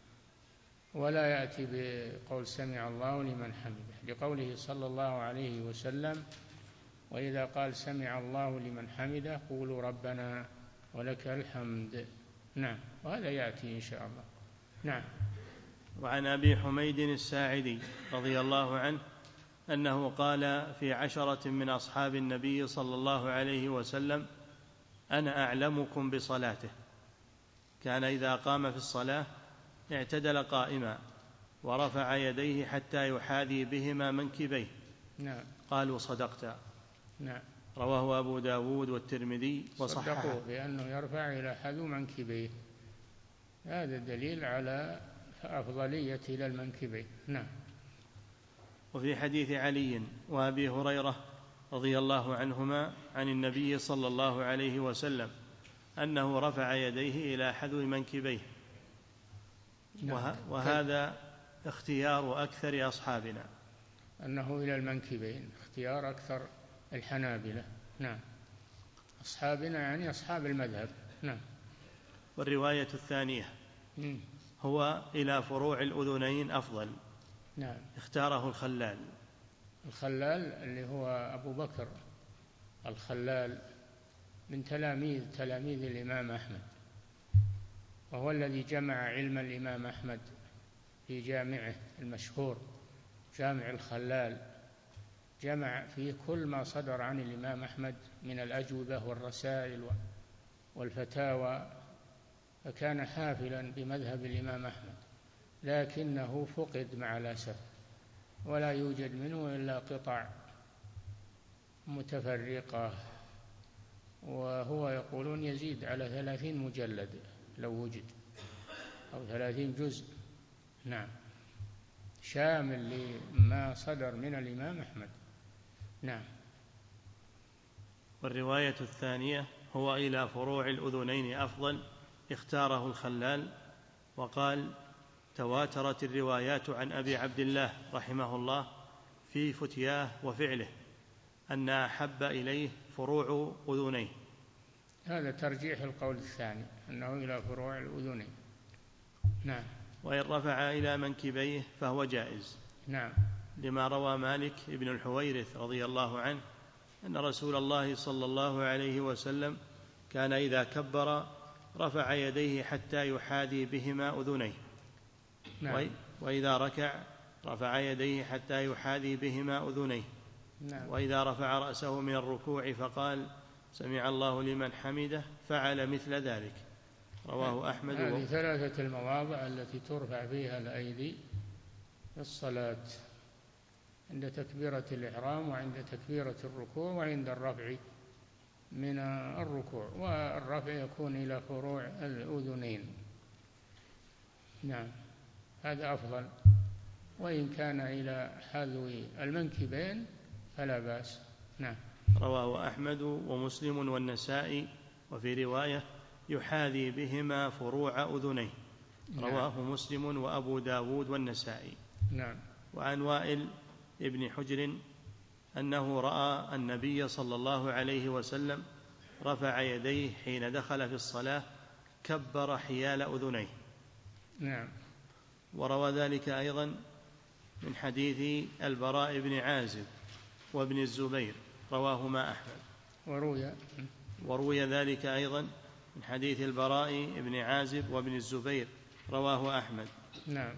ولا يأتي بقول سمع الله لمن حمده، لقوله صلى الله عليه وسلم: وإذا قال سمع الله لمن حمده قولوا ربنا ولك الحمد. نعم. وهذا يأتي إن شاء الله. نعم. وعن أبي حميد الساعدي رضي الله عنه أنه قال في عشرة من أصحاب النبي صلى الله عليه وسلم: أنا أعلمكم بصلاته. كان إذا قام في الصلاة اعتدل قائما ورفع يديه حتى يحاذي بهما منكبيه. نعم. قالوا: صدقت. نعم. رواه أبو داود والترمذي وصححه. صدقوا بأنه يرفع إلى حذو منكبيه، هذا دليل على أفضلية إلى المنكبين. نعم. وفي حديث علي وأبي هريرة رضي الله عنهما عن النبي صلى الله عليه وسلم أنه رفع يديه إلى حذو منكبيه. نعم. وهذا اختيار أكثر أصحابنا. أنه إلى المنكبين، اختيار أكثر الحنابلة. نعم. أصحابنا يعني أصحاب المذهب. نعم. والرواية الثانية م. هو إلى فروع الأذنين أفضل. نعم. اختاره الخلال. الخلال اللي هو أبو بكر الخلال من تلاميذ تلاميذ الإمام أحمد، وهو الذي جمع علم الإمام أحمد في جامعه المشهور جامع الخلال، جمع فيه كل ما صدر عن الإمام أحمد من الأجوبة والرسائل والفتاوى، فكان حافلا بمذهب الإمام أحمد، لكنه فقد مع الأسف، ولا يوجد منه إلا قطع متفرقة، وهو يقولون يزيد على ثلاثين مجلد لو وجد، أو ثلاثين جزء. نعم. شامل لما صدر من الإمام أحمد. نعم. والرواية الثانية هو إلى فروع الأذنين أفضل، اختاره الخلال، وقال: تواترت الروايات عن أبي عبد الله رحمه الله في فتياه وفعله أن أحب إليه فروع أذنيه. هذا ترجيح القول الثاني، أنه إلى فروع الأذنين. نعم. وإن رفع إلى منكبيه فهو جائز. نعم. لما روى مالك بن الحويرث رضي الله عنه أن رسول الله صلى الله عليه وسلم كان إذا كبر رفع يديه حتى يحاذي بهما أذنيه. نعم. وإذا ركع رفع يديه حتى يحاذي بهما أذنيه. نعم. وإذا رفع رأسه من الركوع فقال: سمع الله لمن حمده، فعل مثل ذلك. رواه أحمد. هذه ثلاثة المواضع التي ترفع فيها الأيدي في الصلاة: عند تكبيرة الإحرام، وعند تكبيرة الركوع، وعند الرفع من الركوع، والرفع يكون إلى فروع الأذنين. نعم. هذا أفضل، وإن كان إلى حذو المنكبين فلا بأس. نعم. رواه أحمد ومسلم والنسائي، وفي رواية: يحاذي بهما فروع أذنيه. رواه مسلم وأبو داود والنسائي. نعم. وعن وائل ابن حجر أنه رأى النبي صلى الله عليه وسلم رفع يديه حين دخل في الصلاة كبر حيال أذنيه. نعم. وروى ذلك أيضا من حديث البراء بن عازب وابن الزبير، رواهما أحمد. وروي وروي ذلك أيضا من حديث البراء بن عازب وابن الزبير، رواه أحمد. نعم.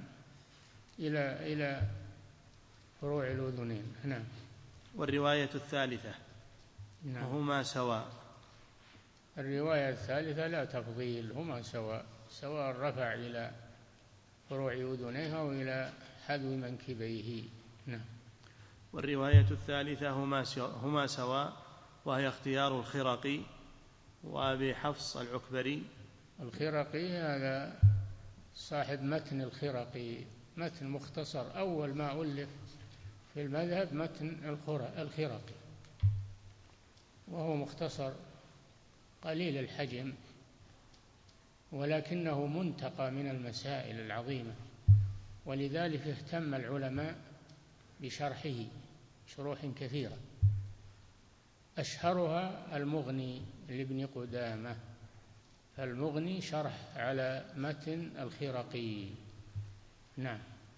إلى إلى فروع الأذنين. نعم. والرواية الثالثة: نعم. هما سواء. الرواية الثالثة لا تفضيل، هما سواء، سواء رفع إلى فروع أذنيه أو إلى حذو منكبيه. نعم. والرواية الثالثة هما سواء، وهي اختيار الخرقي وأبي حفص العكبري. الخرقي هذا صاحب متن الخرقي، متن مختصر، أول ما ألف في المذهب متن الخرقي، وهو مختصر قليل الحجم، ولكنه منتقى من المسائل العظيمة، ولذلك اهتم العلماء بشرحه شروح كثيرة، أشهرها المغني لابن قدامة، فالمغني شرح على متن الخرقي. نعم.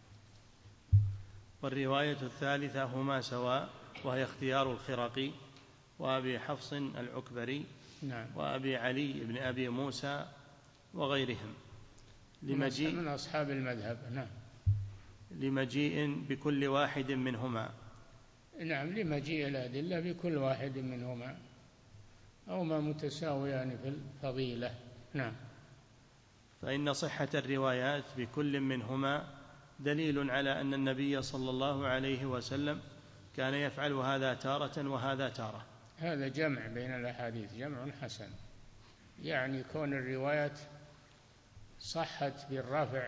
والرواية الثالثة هما سواء، وهي اختيار الخرقي وأبي حفص العكبري. نعم. وأبي علي بن أبي موسى وغيرهم، لمجيء من أصحاب المذهب. نعم. لمجيء بكل واحد منهما. نعم، لمجيء الأدلة بكل واحد منهما، أو ما متساويان في الفضيلة. نعم. فإن صحة الروايات بكل منهما دليل على أن النبي صلى الله عليه وسلم كان يفعل هذا تارة وهذا تارة. هذا جمع بين الأحاديث، جمع حسن، يعني كون الروايات صحت بالرفع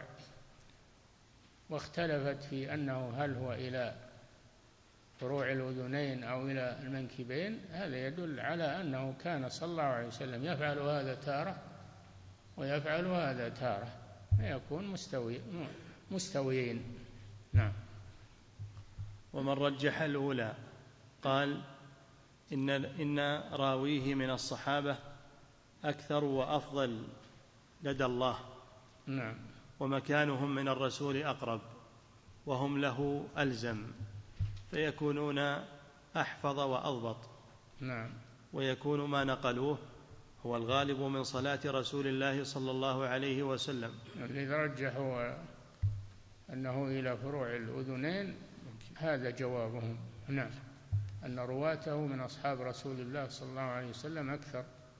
واختلفت في أنه هل هو إلى فروع الأذنين أو إلى المنكبين، هذا يدل على أنه كان صلى الله عليه وسلم يفعل هذا تارة ويفعل هذا تارة، يكون مستوي مستويين. نعم. ومن رجح الأولى قال إن, إن راويه من الصحابة أكثر وأفضل لدى الله، نعم. ومكانهم من الرسول أقرب، وهم له ألزم، فيكونون أحفظ وأضبط. نعم. ويكون ما نقلوه هو الغالب من صلاة رسول الله صلى الله عليه وسلم. الذي رجحوا أنه إلى فروع الأذنين هذا جوابهم. نعم، أن رواته من أصحاب رسول الله صلى الله عليه وسلم أكثر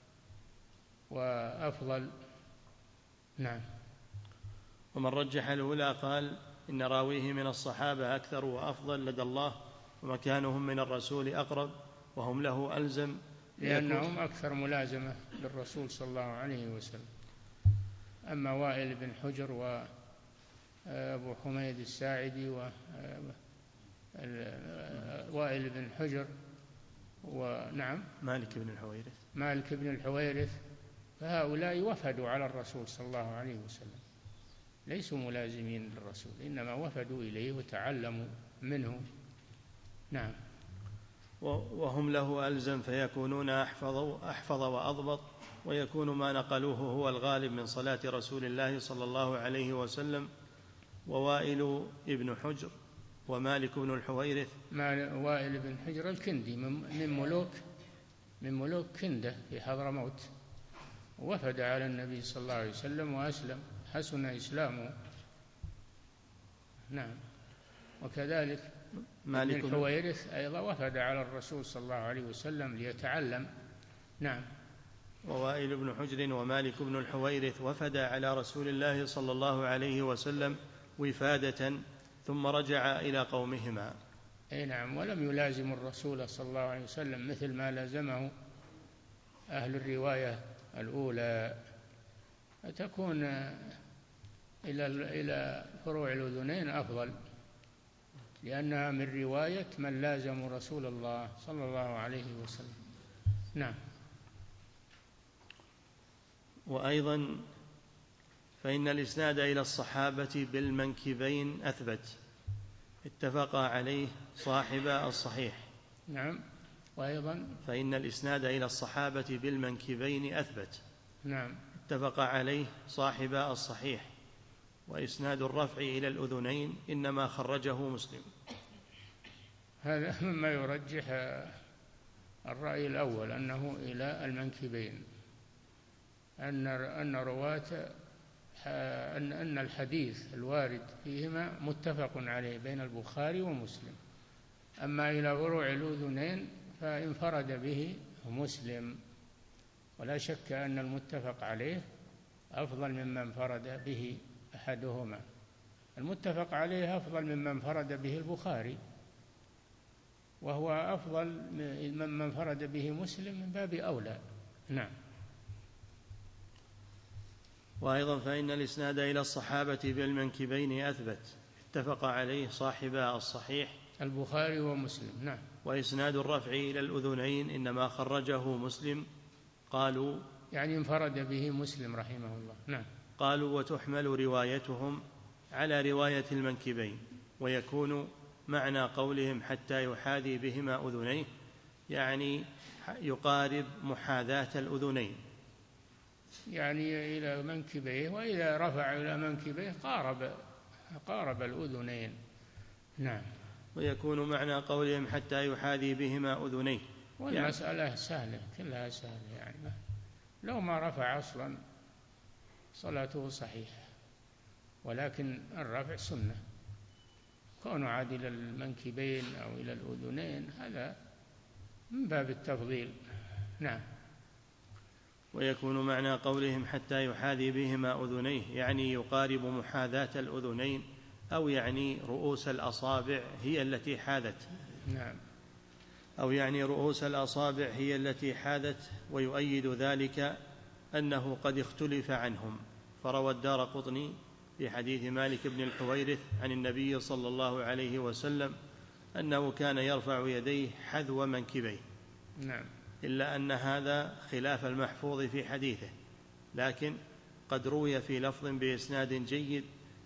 وأفضل. نعم. ومن رجح الأولى قال إن راويه من الصحابة أكثر وأفضل لدى الله، ومكانهم من الرسول أقرب، وهم له ألزم، لأنهم أكثر ملازمة للرسول صلى الله عليه وسلم. أما وائل بن حجر وأبو حميد الساعدي ووائل بن حجر ونعم مالك بن الحويرث مالك بن الحويرث فهؤلاء وفدوا على الرسول صلى الله عليه وسلم، ليسوا ملازمين للرسول، إنما وفدوا إليه وتعلموا منه. نعم. وهم له ألزم، فيكونون أحفظ, أحفظ وأضبط، ويكون ما نقلوه هو الغالب من صلاة رسول الله صلى الله عليه وسلم. ووائل ابن حجر ومالك بن الحويرث. وائل بن حجر الكندي من ملوك من ملوك كندة في حضرموت، وفد على النبي صلى الله عليه وسلم وأسلم، حسن إسلامه. نعم. وكذلك مالك بن الحويرث أيضا وفد على الرسول صلى الله عليه وسلم ليتعلم. نعم. ووائل بن حجر ومالك بن الحويرث وفد على رسول الله صلى الله عليه وسلم وفادة، ثم رجع إلى قومهما. أي نعم. ولم يلازم الرسول صلى الله عليه وسلم مثل ما لازمه أهل الرواية الأولى، فتكون إلى إلى فروع الأذنين أفضل، لأنها من رواية من لازم رسول الله صلى الله عليه وسلم. نعم. وأيضا فإن الإسناد إلى الصحابة بالمنكبين أثبت، اتفق عليه صاحب الصحيح. نعم. وأيضا فإن الإسناد إلى الصحابة بالمنكبين أثبت. نعم. اتفق عليه صاحب الصحيح. وإسناد الرفع إلى الأذنين إنما خرجه مسلم. هذا مما يرجح الرأي الأول، أنه إلى المنكبين، أن أن رواة أن أن الحديث الوارد فيهما متفق عليه بين البخاري ومسلم. أما إلى فروع الأذنين فانفرد به مسلم، ولا شك أن المتفق عليه أفضل مما انفرد به أحدهما. المتفق عليه أفضل مما انفرد به البخاري، وهو أفضل مما انفرد به مسلم من باب أولى. نعم. وأيضا فإن الإسناد إلى الصحابة بالمنكبين أثبت، اتفق عليه صاحب الصحيح البخاري ومسلم. نعم. وإسناد الرفع إلى الأذنين إنما خرجه مسلم. قالوا يعني انفرد به مسلم رحمه الله. نعم. قالوا وتحمل روايتهم على رواية المنكبين، ويكون معنى قولهم حتى يحاذي بهما أذنيه، يعني يقارب محاذاة الأذنين، يعني إلى منكبيه، وإذا رفع إلى منكبيه قارب قارب الأذنين. نعم. ويكون معنى قولهم حتى يحاذي بهما أذنيه، والمسألة يعني سهلة، كلها سهلة، يعني لو ما رفع أصلا صلاته صحيحة، ولكن الرفع سنة، كونه عاد إلى المنكبين أو إلى الأذنين هذا من باب التفضيل. نعم. ويكون معنى قولهم حتى يحاذي بهما أذنيه يعني يقارب محاذاة الأذنين، أو يعني رؤوس الأصابع هي التي حاذت. نعم. أو يعني رؤوس الأصابع هي التي حاذت. ويؤيد ذلك أنه قد اختلف عنهم، فروى الدارقطني في حديث مالك بن الحويرث عن النبي صلى الله عليه وسلم أنه كان يرفع يديه حذو منكبيه. نعم. إلا أن هذا خلاف المحفوظ في حديثه، لكن قد روي في لفظ بإسناد جيد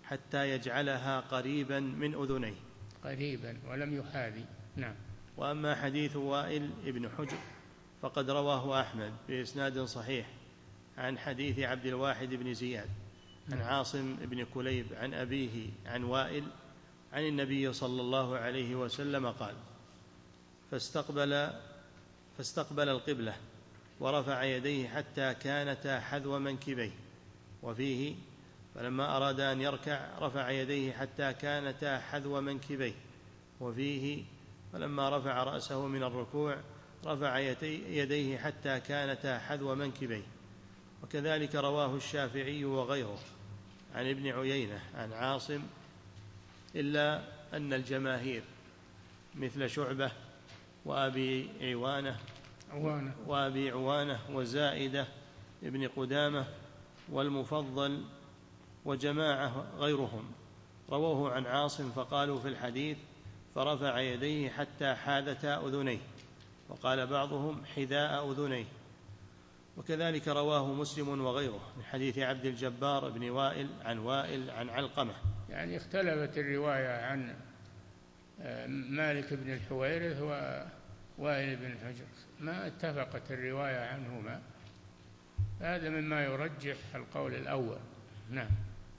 حتى يجعلها قريبا من أذنيه. قريبا ولم يحاذي. نعم. وأما حديث وائل ابن حجر فقد رواه أحمد بإسناد صحيح عن حديث عبد الواحد بن زياد عن عاصم بن كليب عن أبيه عن وائل عن النبي صلى الله عليه وسلم قال: فاستقبل, فاستقبل القبلة ورفع يديه حتى كانتا حذو منكبيه. وفيه: فلما أراد أن يركع رفع يديه حتى كانتا حذو منكبيه. وفيه: فلما رفع رأسه من الركوع رفع يديه حتى كانتا حذو منكبيه. وكذلك رواه الشافعي وغيره عن ابن عيينة عن عاصم، إلا أن الجماهير مثل شعبة وأبي عوانة وأبي عوانة وزائدة ابن قدامة والمفضل وجماعة غيرهم رووه عن عاصم فقالوا في الحديث: فرفع يديه حتى حاذتا أذنيه، وقال بعضهم حذاء أذنيه. وكذلك رواه مسلم وغيره من حديث عبد الجبار بن وائل عن وائل عن علقمة. يعني اختلفت الرواية عن مالك بن الحويرث ووائل بن حجر، ما اتفقت الرواية عنهما، هذا مما يرجح القول الأول. نعم.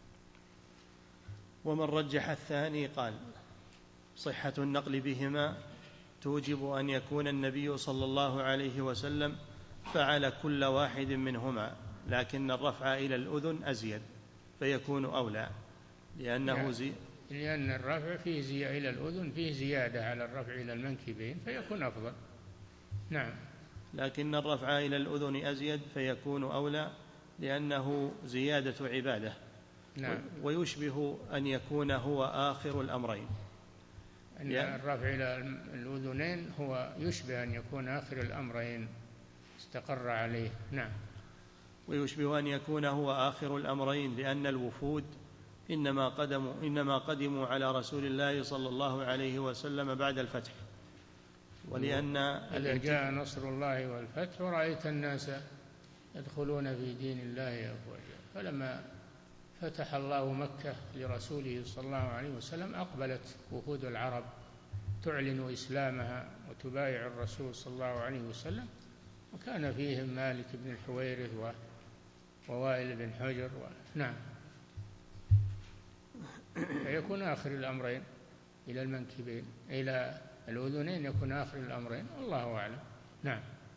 ومن رجح الثاني قال: صحة النقل بهما توجب أن يكون النبي صلى الله عليه وسلم فعل كل واحد منهما، لكن الرفع إلى الأذن أزيد فيكون أولى، لأنه زي لأن الرفع فيه زي إلى الأذن فيه زيادة على الرفع إلى المنكبين فيكون أفضل. نعم. لكن الرفع إلى الأذن أزيد فيكون أولى لأنه زيادة عبادة. نعم. ويشبه أن يكون هو آخر الأمرين، أن الرفع إلى الأذنين هو يشبه أن يكون آخر الأمرين استقر عليه. نعم. ويشبه أن يكون هو آخر الأمرين لأن الوفود إنما قدموا, إنما قدموا على رسول الله صلى الله عليه وسلم بعد الفتح، ولأن إذا جاء نصر الله والفتح ورأيت الناس يدخلون في دين الله أفواجا، فلما فتح الله مكة لرسوله صلى الله عليه وسلم أقبلت وفود العرب تعلن إسلامها وتبايع الرسول صلى الله عليه وسلم، وكان فيهم مالك بن الحويرث ووائل بن حجر و... نعم. فيكون آخر الأمرين إلى المنكبين إلى الأذنين يكون آخر الأمرين، والله أعلم. نعم.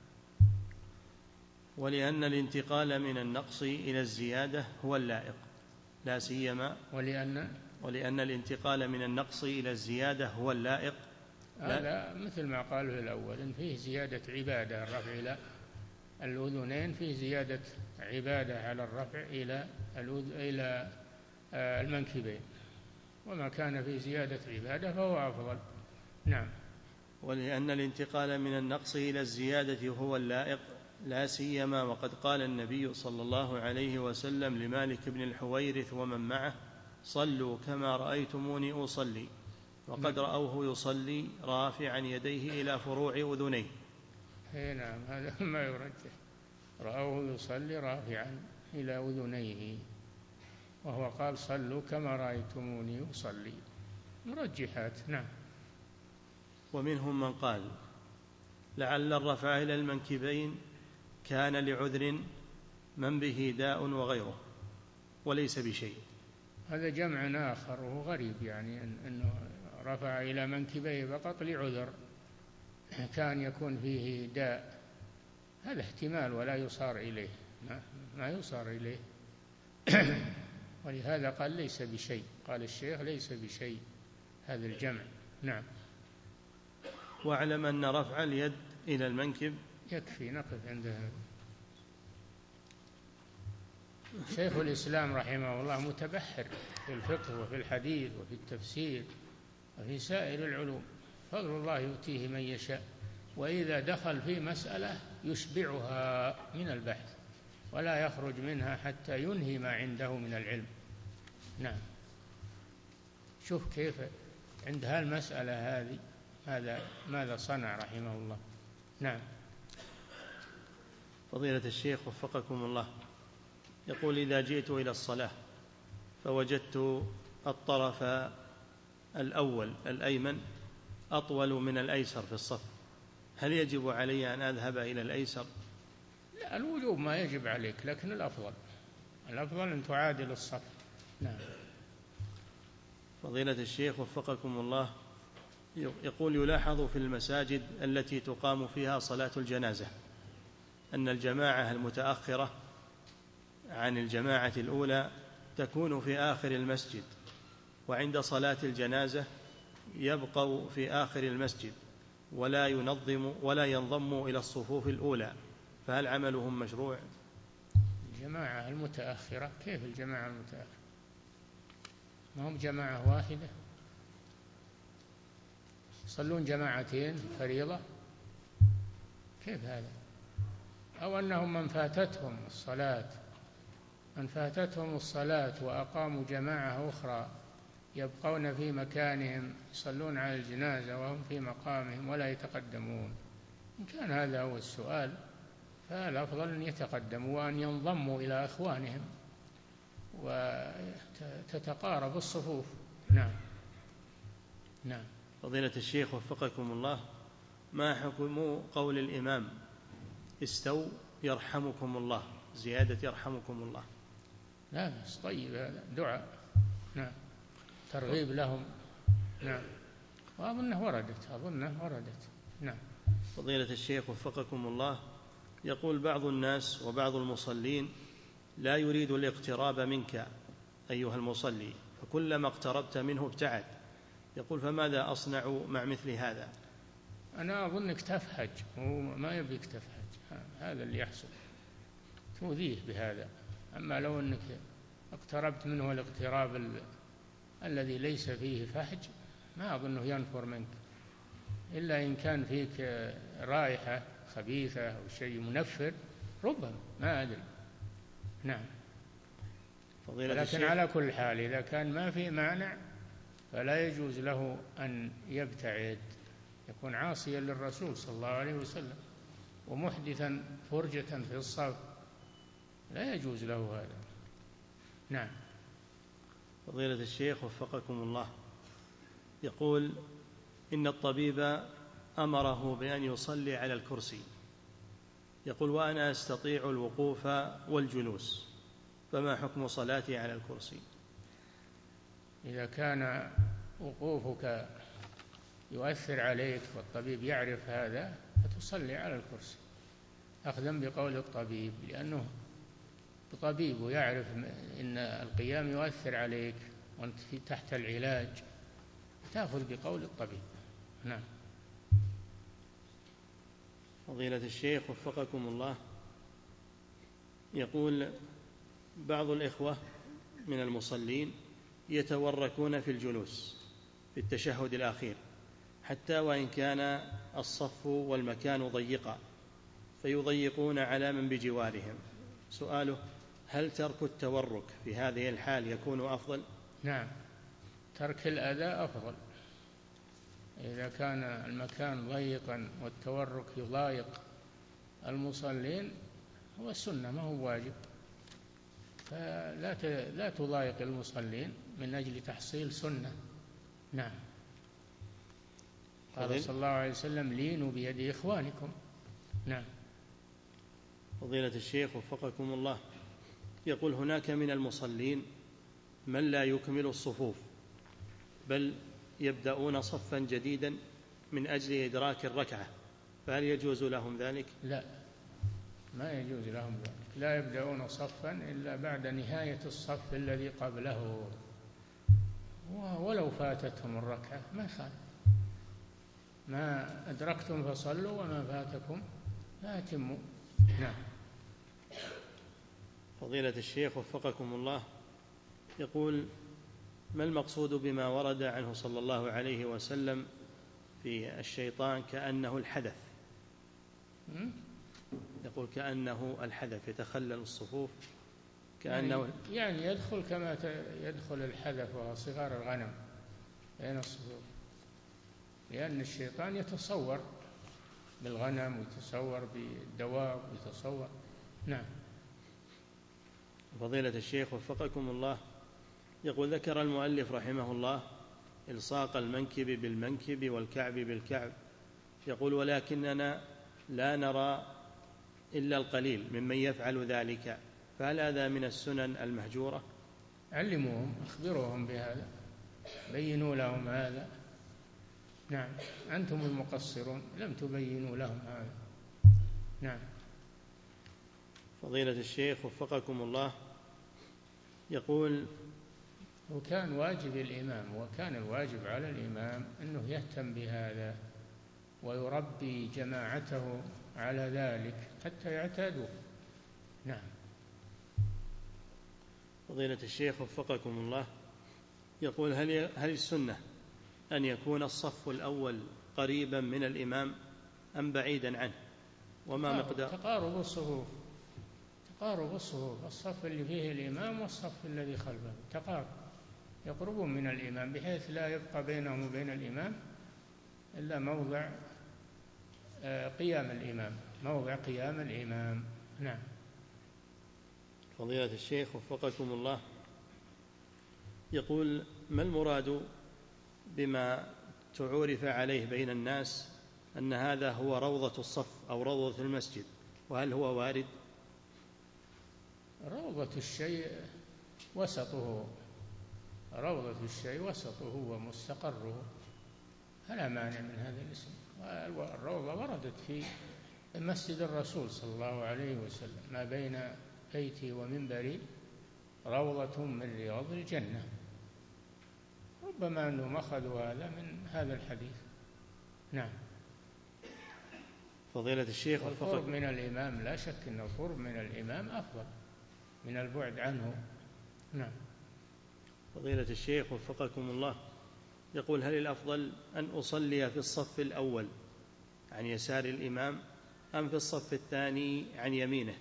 ولأن الانتقال من النقص إلى الزيادة هو اللائق لا سيما ولأن ولأن الانتقال من النقص إلى الزيادة هو اللائق. هذا مثل ما قاله الأول إن فيه زيادة عبادة الرفع إلى الأذنين، فيه زيادة عبادة على الرفع إلى إلى المنكبين، وما كان فيه زيادة عبادة فهو أفضل. نعم. ولأن الانتقال من النقص إلى الزيادة هو اللائق لا سيما وقد قال النبي صلى الله عليه وسلم لمالك بن الحويرث ومن معه: صلوا كما رأيتموني أصلي، وقد رأوه يصلي رافعا يديه إلى فروع أذنيه. نعم، هذا ما يرجح، رأوه يصلي رافعا إلى أذنيه، وهو قال: صلوا كما رأيتموني أصلي، مرجحات. نعم. ومنهم من قال: لعل الرفع إلى المنكبين كان لعذر من به داء وغيره وليس بشيء. هذا جمع آخر وهو غريب، يعني أنه رفع إلى منكبيه فقط لعذر كان يكون فيه داء، هذا احتمال ولا يصار إليه، ما, ما يصار إليه. ولهذا قال ليس بشيء، قال الشيخ ليس بشيء هذا الجمع. نعم. واعلم أن رفع اليد إلى المنكب يكفي، نقف عند هذا. شيخ الإسلام رحمه الله متبحر في الفقه وفي الحديث وفي التفسير وفي سائر العلوم، فضل الله يؤتيه من يشاء، وإذا دخل في مسألة يشبعها من البحث ولا يخرج منها حتى ينهي ما عنده من العلم. نعم. شوف كيف عند هالمسألة هذه ماذا ماذا صنع رحمه الله. نعم. فضيلة الشيخ وفقكم الله، يقول: إذا جئت إلى الصلاة فوجدت الطرف الأول الأيمن أطول من الأيسر في الصف، هل يجب علي أن أذهب إلى الأيسر؟ لا، الوجوب ما يجب عليك، لكن الأفضل الأفضل أن تعادل الصف. نعم. فضيلة الشيخ وفقكم الله، يقول يلاحظ في المساجد التي تقام فيها صلاة الجنازة أن الجماعة المتأخرة عن الجماعة الأولى تكون في آخر المسجد، وعند صلاة الجنازة يبقوا في آخر المسجد ولا ينظم ولا ينضموا إلى الصفوف الأولى، فهل عملهم مشروع؟ الجماعة المتأخرة كيف الجماعة المتأخرة؟ ما هم جماعة واحدة، يصلون جماعتين فريضة، كيف هذا؟ أو أنهم من فاتتهم الصلاة من فاتتهم الصلاة وأقاموا جماعة أخرى يبقون في مكانهم يصلون على الجنازة وهم في مقامهم ولا يتقدمون. إن كان هذا هو السؤال فالأفضل أن يتقدموا وأن ينضموا إلى أخوانهم وتتقارب الصفوف. نعم. نعم. فضيلة الشيخ وفقكم الله، ما حكم قول الإمام استو يرحمكم الله، زيادة يرحمكم الله؟ لا بس طيب، هذا دعاء. نعم، ترغيب لهم. نعم، وأظنه وردت أظنه وردت. نعم. فضيلة الشيخ وفقكم الله، يقول بعض الناس وبعض المصلين لا يريد الاقتراب منك أيها المصلي، فكلما اقتربت منه ابتعد، يقول فماذا أصنع مع مثل هذا؟ أنا أظنك تفحج وما يبيك تفحج، هذا اللي يحصل، تؤذيه بهذا. أما لو أنك اقتربت منه الاقتراب ال... الذي ليس فيه فحج ما أظنه ينفر منك، إلا إن كان فيك رائحة خبيثة أو شيء منفر ربما، ما أدري. نعم. لكن على كل حال إذا كان ما في مانع فلا يجوز له أن يبتعد، يكون عاصيا للرسول صلى الله عليه وسلم ومحدثا فرجة في الصف، لا يجوز له هذا. نعم. فضيلة الشيخ وفقكم الله، يقول إن الطبيب أمره بأن يصلي على الكرسي، يقول وأنا أستطيع الوقوف والجلوس، فما حكم صلاتي على الكرسي؟ إذا كان وقوفك يؤثر عليك والطبيب يعرف هذا فتصلي على الكرسي أخذا بقول الطبيب، لأنه طبيب ويعرف إن القيام يؤثر عليك وأنت في تحت العلاج، تأخذ بقول الطبيب. نعم. فضيلة الشيخ وفقكم الله، يقول بعض الإخوة من المصلين يتوركون في الجلوس في التشهد الأخير حتى وإن كان الصف والمكان ضيقا، فيضيقون على من بجوارهم. سؤاله هل ترك التورك في هذه الحال يكون أفضل؟ نعم، ترك الأذى أفضل. إذا كان المكان ضيقا والتورك يضايق المصلين هو السنة ما هو واجب، فلا لا تضايق المصلين من أجل تحصيل سنة. نعم. قال صلى الله عليه وسلم لينوا بيد إخوانكم. نعم. فضيلة الشيخ وفقكم الله، يقول هناك من المصلين من لا يكمل الصفوف بل يبدأون صفا جديدا من أجل إدراك الركعة، فهل يجوز لهم ذلك؟ لا، ما يجوز لهم ذلك، لا يبدأون صفا إلا بعد نهاية الصف الذي قبله، ولو فاتتهم الركعة ما خالف، ما أدركتم فصلوا وما فاتكم فأتموا. نعم. فضيلة الشيخ وفقكم الله، يقول ما المقصود بما ورد عنه صلى الله عليه وسلم في الشيطان كأنه الحدث؟ يقول كأنه الحدث يتخلل الصفوف كأنه يعني, يعني يدخل كما يدخل الحدث وهو صغار الغنم بين الصفوف، لأن الشيطان يتصور بالغنم ويتصور بالدواب ويتصور. نعم. فضيلة الشيخ وفقكم الله، يقول ذكر المؤلف رحمه الله إلصاق المنكب بالمنكب والكعب بالكعب، يقول ولكننا لا نرى إلا القليل ممن يفعل ذلك، فهل هذا من السنن المهجورة؟ علموهم، أخبروهم بهذا، بينوا لهم هذا. نعم، أنتم المقصرون لم تبينوا لهم هذا. نعم. فضيلة الشيخ وفقكم الله، يقول وكان واجب الإمام وكان الواجب على الإمام أنه يهتم بهذا ويربي جماعته على ذلك حتى يعتادوا. نعم. فضيلة الشيخ وفقكم الله، يقول هل هل السنة أن يكون الصف الأول قريبا من الإمام أم بعيدا عنه؟ وما مقدار تقارب الصفوف، تقارب الصفوف، الصف اللي فيه الإمام والصف الذي خلفه تقارب، يقربون من الإمام بحيث لا يبقى بينهم وبين الإمام إلا موضع قيام الإمام، موضع قيام الإمام. نعم. فضيلة الشيخ وفقكم الله، يقول ما المراد بما تعورف عليه بين الناس أن هذا هو روضة الصف أو روضة المسجد، وهل هو وارد؟ روضة الشيء وسطه، روضة الشيء وسطه ومستقره، فلا مانع من هذا الاسم. الروضة وردت في مسجد الرسول صلى الله عليه وسلم: ما بين بيتي ومنبري روضة من رياض الجنة. ربما أنهم أخذوا هذا من هذا الحديث. نعم. فضيلة الشيخ والقرب من الإمام لا شك أن القرب من الإمام أفضل من البعد عنه. نعم. فضيلة الشيخ وفقكم الله، يقول هل الأفضل أن أصلي في الصف الأول عن يسار الإمام أم في الصف الثاني عن يمينه؟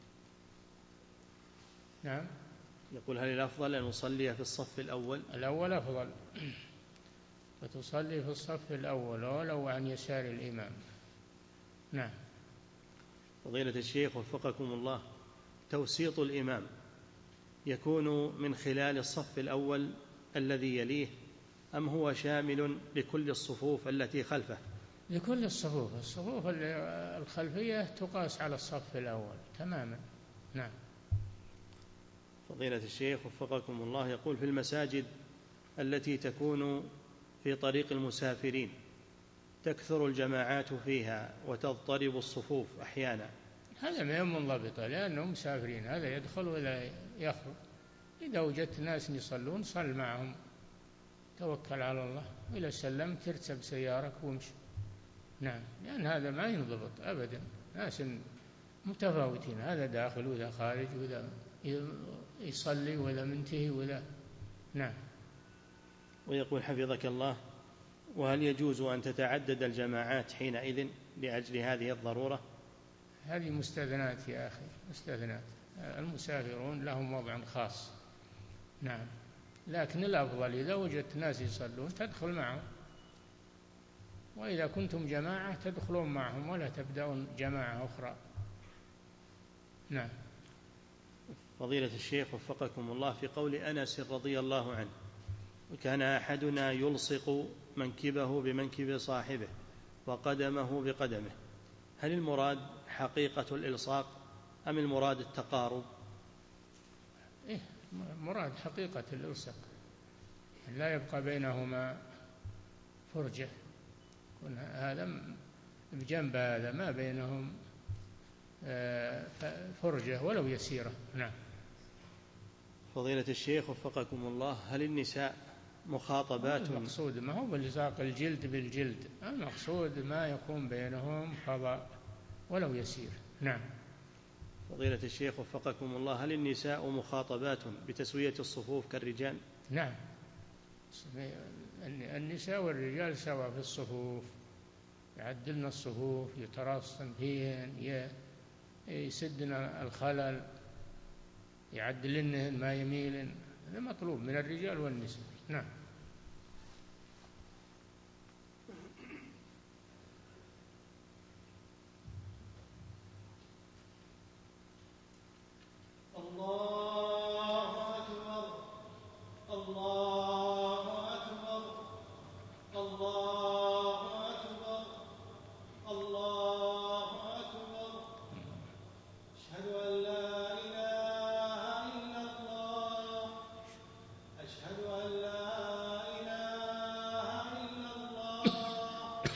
نعم. يقول هل الأفضل أن أصلي في الصف الأول؟ الأول أفضل، فتصلي في الصف الأول ولو عن يسار الإمام. نعم. فضيلة الشيخ وفقكم الله، توسيط الإمام يكون من خلال الصف الأول الذي يليه أم هو شامل لكل الصفوف التي خلفه؟ لكل الصفوف، الصفوف الخلفية تقاس على الصف الأول تماما. نعم. فضيلة الشيخ وفقكم الله، يقول في المساجد التي تكون في طريق المسافرين تكثر الجماعات فيها وتضطرب الصفوف أحيانا، هذا ما هي منضبطة لأنهم مسافرين، هذا يدخل ولا يخرج. إذا وجدت ناس يصلون صل معهم، توكل على الله، إذا سلمت ترتب سيارك وامشي. نعم، لأن هذا ما ينضبط أبدا، ناس متفاوتين، هذا داخل وذا خارج، وذا يصلي وذا منتهي وذا. نعم. ويقول حفظك الله، وهل يجوز أن تتعدد الجماعات حينئذ لأجل هذه الضرورة؟ هذه مستثنات يا أخي، مستثنات، المسافرون لهم وضع خاص. نعم. لكن الأفضل إذا وجدت ناس يصلون تدخل معهم، وإذا كنتم جماعة تدخلون معهم ولا تبدأون جماعة أخرى. نعم. فضيلة الشيخ وفقكم الله، في قول أنس رضي الله عنه: وكان أحدنا يلصق منكبه بمنكب صاحبه وقدمه بقدمه، هل المراد حقيقة الإلصاق أم المراد التقارب؟ إيه، مراد حقيقة الإلصاق، لا يبقى بينهما فرجة، يكون هذا بجنب هذا ما بينهم فرجة ولو يسيرة. نعم. فضيلة الشيخ وفقكم الله، هل النساء مخاطبات؟ المقصود ما هو بلصاق الجلد بالجلد، المقصود ما يكون بينهم فضاء ولو يسير. نعم. فضيلة الشيخ وفقكم الله، هل النساء مخاطبات بتسوية الصفوف كالرجال؟ نعم، النساء والرجال سواء في الصفوف، يعدلن الصفوف، يتراصن فيهن، يسدن الخلل، يعدلنهن ما يميلن، هذا مطلوب من الرجال والنساء. نعم. الله أكبر.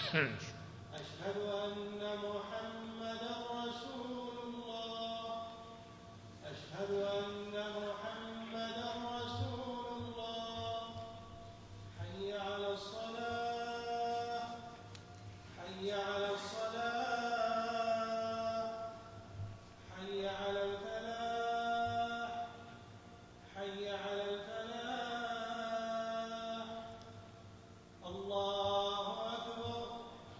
أشهد أن محمدا رسول الله. أشهد أن محمدا رسول الله. حي على الصلاة. حي على الصلاة. حي على الفلاح. حي على الفلاح. الله أكبر.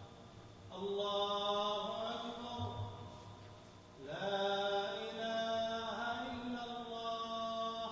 الله أكبر. لا إله إلا الله.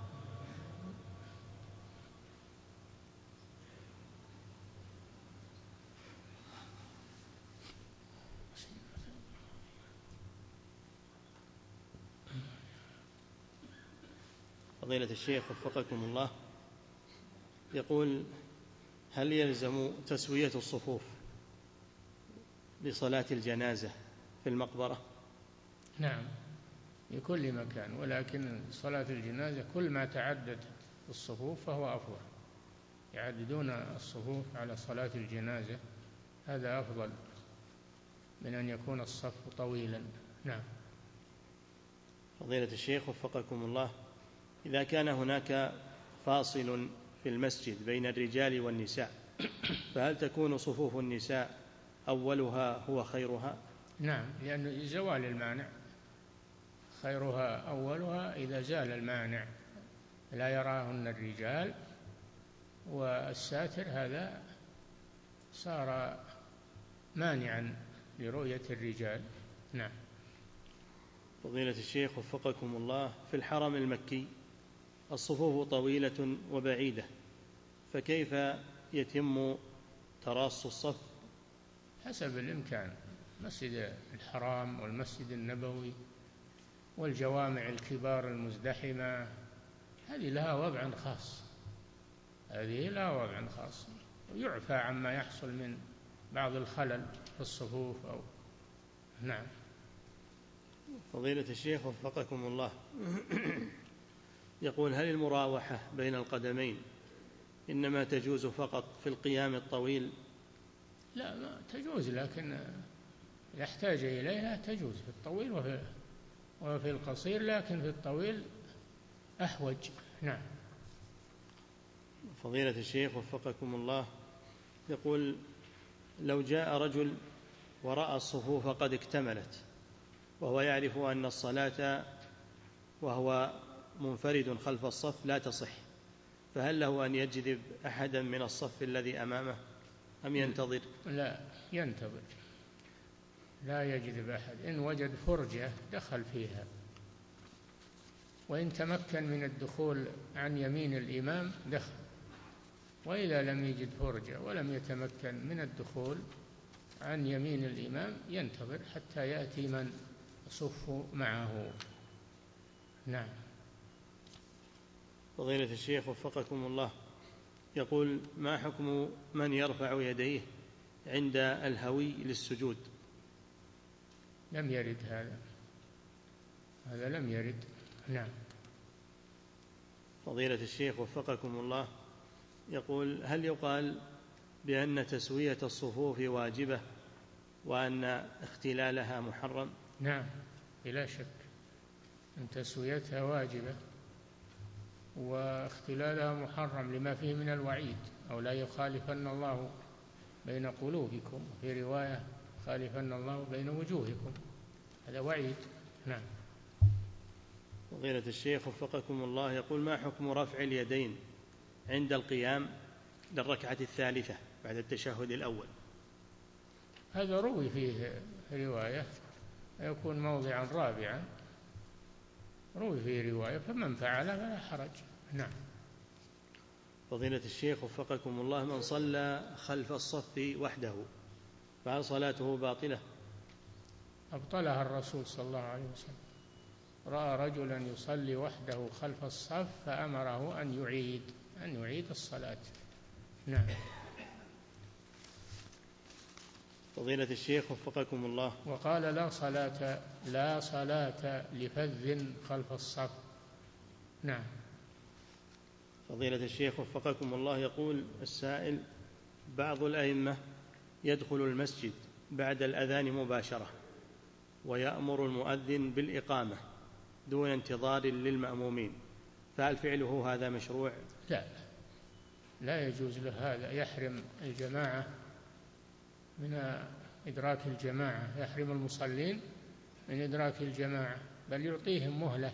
فضيلة الشيخ وفقكم الله، يقول: هل يلزم تسوية الصفوف لصلاة الجنازة في المقبرة؟ نعم، في كل مكان، ولكن صلاة الجنازة كل ما تعدد الصفوف فهو أفضل. يعددون الصفوف على صلاة الجنازة، هذا أفضل من أن يكون الصف طويلا. نعم. فضيلة الشيخ وفقكم الله، إذا كان هناك فاصل في المسجد بين الرجال والنساء، فهل تكون صفوف النساء أولها هو خيرها؟ نعم، لأن زوال المانع خيرها أولها إذا زال المانع، لا يراهن الرجال، والساتر هذا صار مانعا لرؤية الرجال. نعم. فضيلة الشيخ وفقكم الله، في الحرم المكي الصفوف طويلة وبعيدة، فكيف يتم تراص الصف؟ حسب الإمكان. مسجد الحرام والمسجد النبوي والجوامع الكبار المزدحمة هذه لها وضع خاص، هذه لها وضع خاص، ويعفى عما يحصل من بعض الخلل في الصفوف أو. نعم. فضيلة الشيخ وفقكم الله، يقول: هل المراوحة بين القدمين إنما تجوز فقط في القيام الطويل؟ لا، ما تجوز، لكن يحتاج إليها تجوز في الطويل وفي, وفي القصير، لكن في الطويل أحوج. نعم. فضيلة الشيخ وفقكم الله، يقول: لو جاء رجل ورأى الصفوف قد اكتملت وهو يعرف أن الصلاة وهو منفرد خلف الصف لا تصح، فهل له أن يجذب أحدا من الصف الذي أمامه أم ينتظر؟ لا، ينتظر، لا يجذب أحد. إن وجد فرجة دخل فيها، وإن تمكن من الدخول عن يمين الإمام دخل، وإذا لم يجد فرجة ولم يتمكن من الدخول عن يمين الإمام ينتظر حتى يأتي من يصف معه. نعم. فضيلة الشيخ وفقكم الله، يقول: ما حكم من يرفع يديه عند الهوي للسجود؟ لم يرد هذا، هذا لم يرد. نعم. فضيلة الشيخ وفقكم الله، يقول: هل يقال بأن تسوية الصفوف واجبة وأن اختلالها محرم؟ نعم، بلا شك أن تسويتها واجبة واختلالها محرم لما فيه من الوعيد: أو لا يخالفن الله بين قلوبكم، في رواية خالفن الله بين وجوهكم، هذا وعيد. نعم. فضيلة الشيخ وفقكم الله، يقول: ما حكم رفع اليدين عند القيام للركعة الثالثة بعد التشهد الأول؟ هذا روي فيه رواية يكون موضعا رابعا، روي فيه رواية، فمن فعل فلا حرج. نعم. فضيلة الشيخ وفقكم الله، من صلى خلف الصف وحده فهل صلاته باطلة؟ أبطلها الرسول صلى الله عليه وسلم، رأى رجلا يصلي وحده خلف الصف فأمره أن يعيد أن يعيد الصلاة. نعم. فضيلة الشيخ وفقكم الله، وقال: لا صلاة لا صلاة لفذ خلف الصف. نعم. فضيلة الشيخ وفقكم الله، يقول السائل: بعض الأئمة يدخل المسجد بعد الأذان مباشرة ويأمر المؤذن بالإقامة دون انتظار للمأمومين، فهل فعله هذا مشروع؟ لا، لا يجوز له هذا، يحرم الجماعة من إدراك الجماعة، يحرم المصلين من إدراك الجماعة، بل يعطيهم مهلة.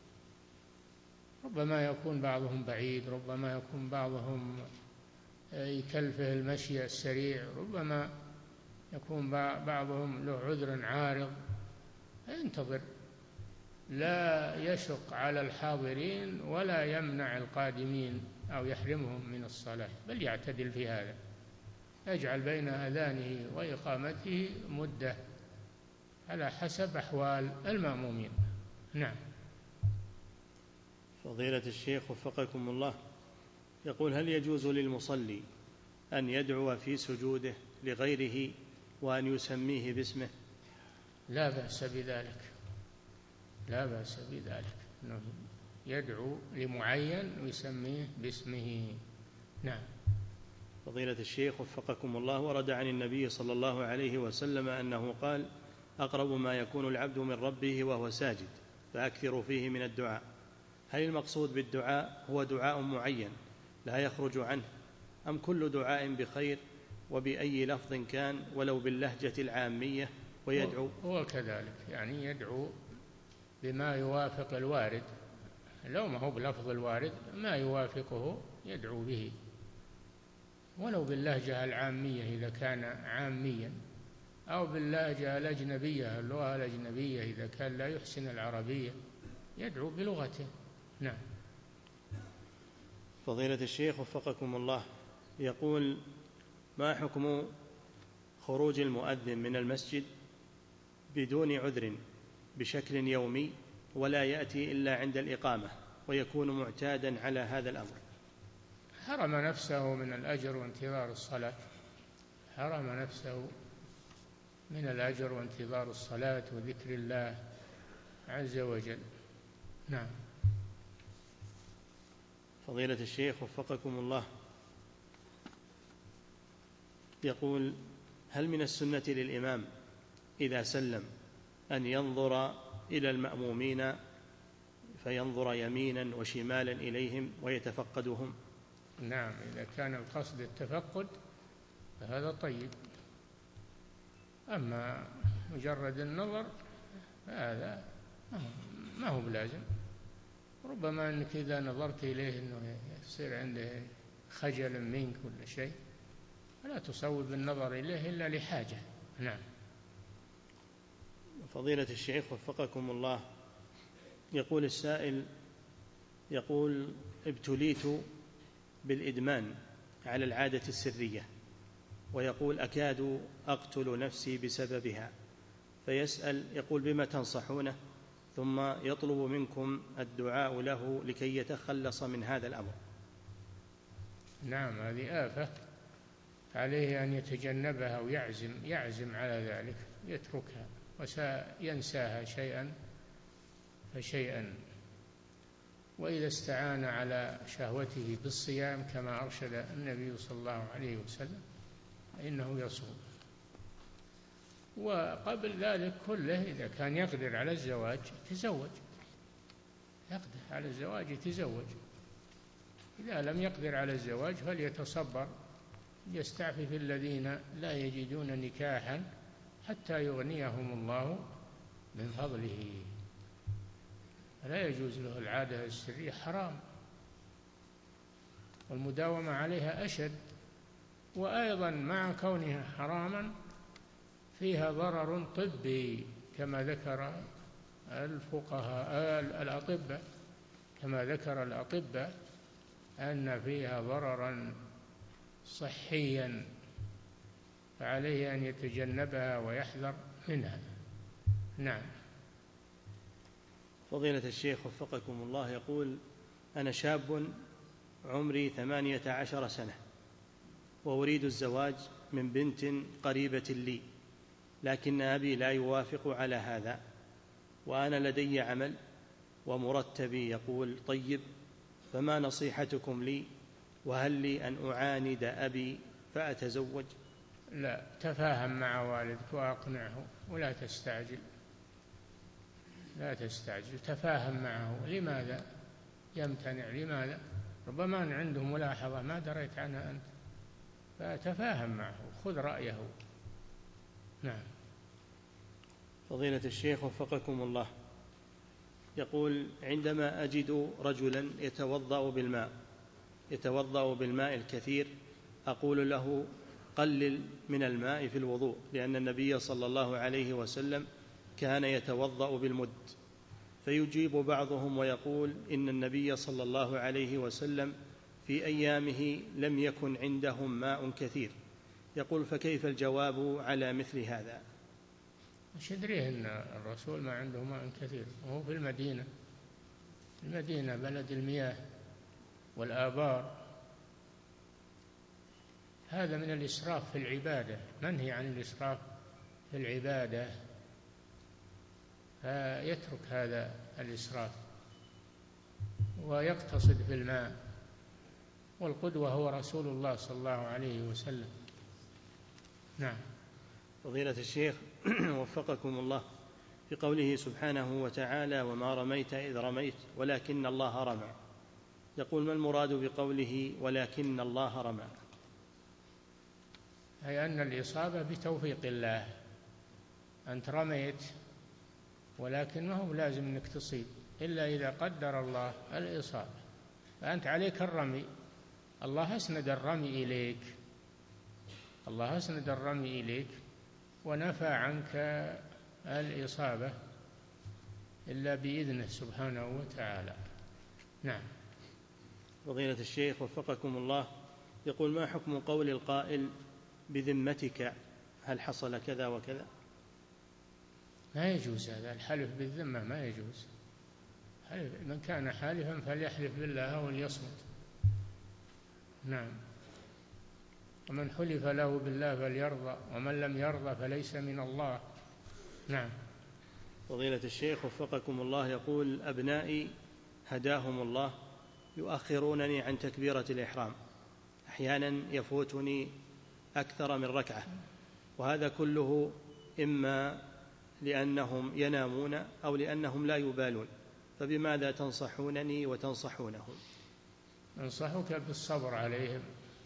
ربما يكون بعضهم بعيد، ربما يكون بعضهم يكلفه المشي السريع، ربما يكون بعضهم له عذر عارض، ينتظر، لا يشق على الحاضرين ولا يمنع القادمين أو يحرمهم من الصلاة، بل يعتدل في هذا، يجعل بين أذانه وإقامته مدة على حسب أحوال المأمومين. نعم. فضيلة الشيخ وفقكم الله، يقول: هل يجوز للمصلي أن يدعو في سجوده لغيره وأن يسميه باسمه؟ لا بأس بذلك، لا بأس بذلك، إنه يدعو لمعين ويسميه باسمه. نعم. فضيلة الشيخ وفقكم الله، ورد عن النبي صلى الله عليه وسلم أنه قال: أقرب ما يكون العبد من ربه وهو ساجد فأكثر فيه من الدعاء. هل المقصود بالدعاء هو دعاء معين لا يخرج عنه، أم كل دعاء بخير وبأي لفظ كان ولو باللهجة العامية ويدعو؟ هو كذلك، يعني يدعو بما يوافق الوارد، لو ما هو بلفظ الوارد ما يوافقه يدعو به، ولو باللهجة العامية إذا كان عاميا، أو باللهجة الأجنبية، اللغة الأجنبية إذا كان لا يحسن العربية يدعو بلغته. نعم. فضيلة الشيخ وفقكم الله، يقول: ما حكم خروج المؤذن من المسجد بدون عذر بشكل يومي ولا يأتي إلا عند الإقامة ويكون معتادا على هذا الأمر؟ حرم نفسه من الأجر وانتظار الصلاة، حرم نفسه من الأجر وانتظار الصلاة وذكر الله عز وجل. نعم. فضيلة الشيخ وفقكم الله، يقول: هل من السنة للإمام إذا سلم أن ينظر إلى المأمومين فينظر يمينا وشمالا إليهم ويتفقدهم؟ نعم، إذا كان القصد التفقد فهذا طيب، أما مجرد النظر فهذا ما هو بلازم، ربما أنك إذا نظرت إليه أنه يصير عنده خجل منك ولا شيء، فلا تصوب النظر إليه إلا لحاجة. نعم. فضيلة الشيخ وفقكم الله، يقول السائل: يقول: ابتليت بالإدمان على العادة السرية، ويقول: أكاد أقتل نفسي بسببها، فيسأل يقول: بما تنصحونه؟ ثم يطلب منكم الدعاء له لكي يتخلص من هذا الأمر. نعم، هذه آفة، عليه أن يتجنبها ويعزم يعزم على ذلك، يتركها وسينساها شيئا فشيئا، وإذا استعان على شهوته بالصيام كما أرشد النبي صلى الله عليه وسلم فإنه يصوم. وقبل ذلك كله إذا كان يقدر على الزواج يتزوج، يقدر على الزواج يتزوج، إذا لم يقدر على الزواج فليتصبر، يستعفف الذين لا يجدون نكاحا حتى يغنيهم الله من فضله. لا يجوز له العادة السرية، حرام، والمداومة عليها أشد، وأيضا مع كونها حراما فيها ضرر طبي كما ذكر الفقهاء الأطباء، كما ذكر الأطباء أن فيها ضررا صحيا، فعليه أن يتجنبها ويحذر منها. نعم. فضيلة الشيخ وفقكم الله، يقول: أنا شاب عمري ثمانية عشر سنة وأريد الزواج من بنت قريبة لي، لكن أبي لا يوافق على هذا، وأنا لدي عمل ومرتبي يقول طيب، فما نصيحتكم لي؟ وهل لي أن أعاند أبي فأتزوج؟ لا، تفاهم مع والدك وأقنعه ولا تستعجل، لا تستعجل، تفاهم معه. لماذا يمتنع؟ لماذا؟ ربما أن عنده ملاحظة ما دريت عنها أنت، فتفاهم معه، خذ رأيه. نعم. فضيلة الشيخ وفقكم الله، يقول: عندما أجد رجلا يتوضأ بالماء يتوضأ بالماء الكثير أقول له: قلل من الماء في الوضوء، لأن النبي صلى الله عليه وسلم كان يتوضأ بالمد. فيجيب بعضهم ويقول: إن النبي صلى الله عليه وسلم في أيامه لم يكن عندهم ماء كثير. يقول: فكيف الجواب على مثل هذا؟ مش يدريه أن الرسول ما عنده ماء كثير، وهو في المدينة، المدينة بلد المياه والآبار. هذا من الإسراف في العبادة، منهي عن الإسراف في العبادة، فيترك هذا الإسراف ويقتصد في الماء، والقدوة هو رسول الله صلى الله عليه وسلم. نعم. فضيلة الشيخ وفقكم الله، في قوله سبحانه وتعالى: وما رميت إذ رميت ولكن الله رمى، يقول: ما المراد بقوله ولكن الله رمى؟ أي أن الإصابة بتوفيق الله. أنت رميت، ولكن ما هو لازم أنك تصيب إلا إذا قدر الله الإصابة، فأنت عليك الرمي. الله أسند الرمي إليك الله أسند الرمي إليك ونفى عنك الإصابة إلا بإذنه سبحانه وتعالى. نعم. فضيلة الشيخ وفقكم الله، يقول: ما حكم قول القائل بذمتك هل حصل كذا وكذا؟ ما يجوز هذا الحلف بالذمة، ما يجوز. من كان حالفا فليحلف بالله وليصمت. نعم. ومن حلف له بالله فليرضى، ومن لم يرضى فليس من الله. نعم. فضيلة الشيخ وفقكم الله، يقول: أبنائي هداهم الله يؤخرونني عن تكبيرة الإحرام، أحيانا يفوتني أكثر من ركعة، وهذا كله إما لأنهم ينامون أو لأنهم لا يبالون، فبماذا تنصحونني وتنصحونهم؟ أنصحك بالصبر عليهم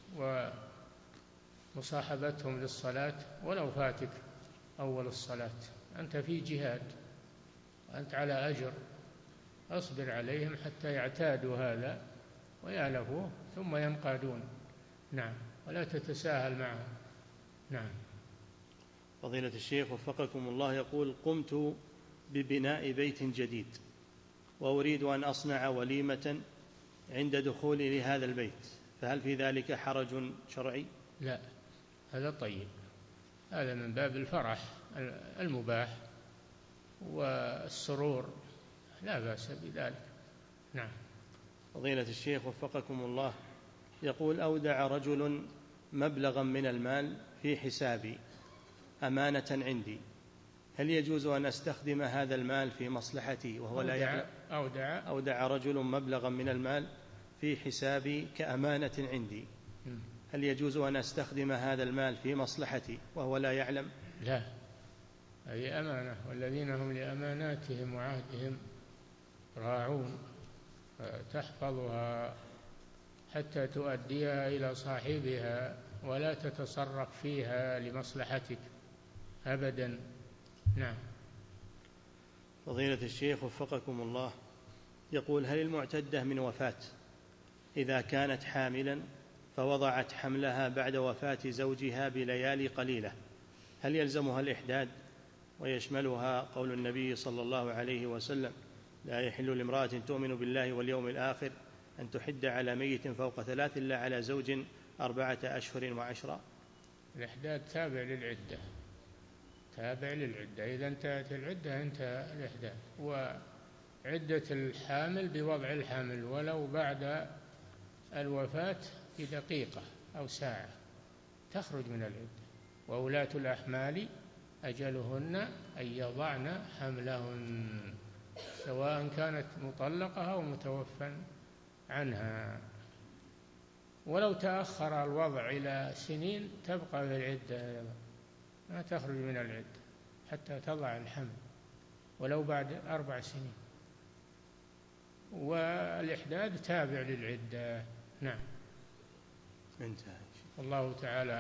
ومصاحبتهم للصلاة ولو فاتك أول الصلاة، أنت في جهاد وأنت على أجر، أصبر عليهم حتى يعتادوا هذا ويألفوه ثم ينقادون. نعم. ولا تتساهل معهم. نعم. فضيلة الشيخ وفقكم الله، يقول: قمت ببناء بيت جديد وأريد أن أصنع وليمة عند دخولي لهذا البيت، فهل في ذلك حرج شرعي؟ لا، هذا طيب، هذا من باب الفرح المباح والسرور، لا بأس بذلك. نعم. فضيلة الشيخ وفقكم الله، يقول: أودع رجل مبلغا من المال في حسابي أمانة عندي، هل يجوز أن أستخدم هذا المال في مصلحتي وهو لا يعلم؟ أودع أودع رجل مبلغا من المال في حسابي كأمانة عندي، هل يجوز أن أستخدم هذا المال في مصلحتي وهو لا يعلم؟ لا، هذه أمانة، والذين هم لأماناتهم وعهدهم راعون، تحفظها حتى تؤديها إلى صاحبها ولا تتصرف فيها لمصلحتك أبدا. نعم. فضيلة الشيخ وفقكم الله، يقول: هل المعتدة من وفاة إذا كانت حاملا فوضعت حملها بعد وفاة زوجها بليالي قليلة، هل يلزمها الإحداد ويشملها قول النبي صلى الله عليه وسلم: لا يحل لامرأة تؤمن بالله واليوم الآخر أن تحد على ميت فوق ثلاث إلا على زوج أربعة أشهر وعشرة؟ الإحداد تابع للعدة، تابع للعدة، إذا انتهت العدة انتهى الإحداد. وعدة الحامل بوضع الحمل ولو بعد الوفاة بدقيقة أو ساعة تخرج من العدة. وأولاة الأحمال أجلهن أن يضعن حملهن، سواء كانت مطلقة أو متوفى عنها. ولو تأخر الوضع إلى سنين تبقى في العدة أيضا، ما تخرج من العدة حتى تضع الحمل ولو بعد أربع سنين. والإحداد تابع للعدة. نعم. انتهى. الله تعالى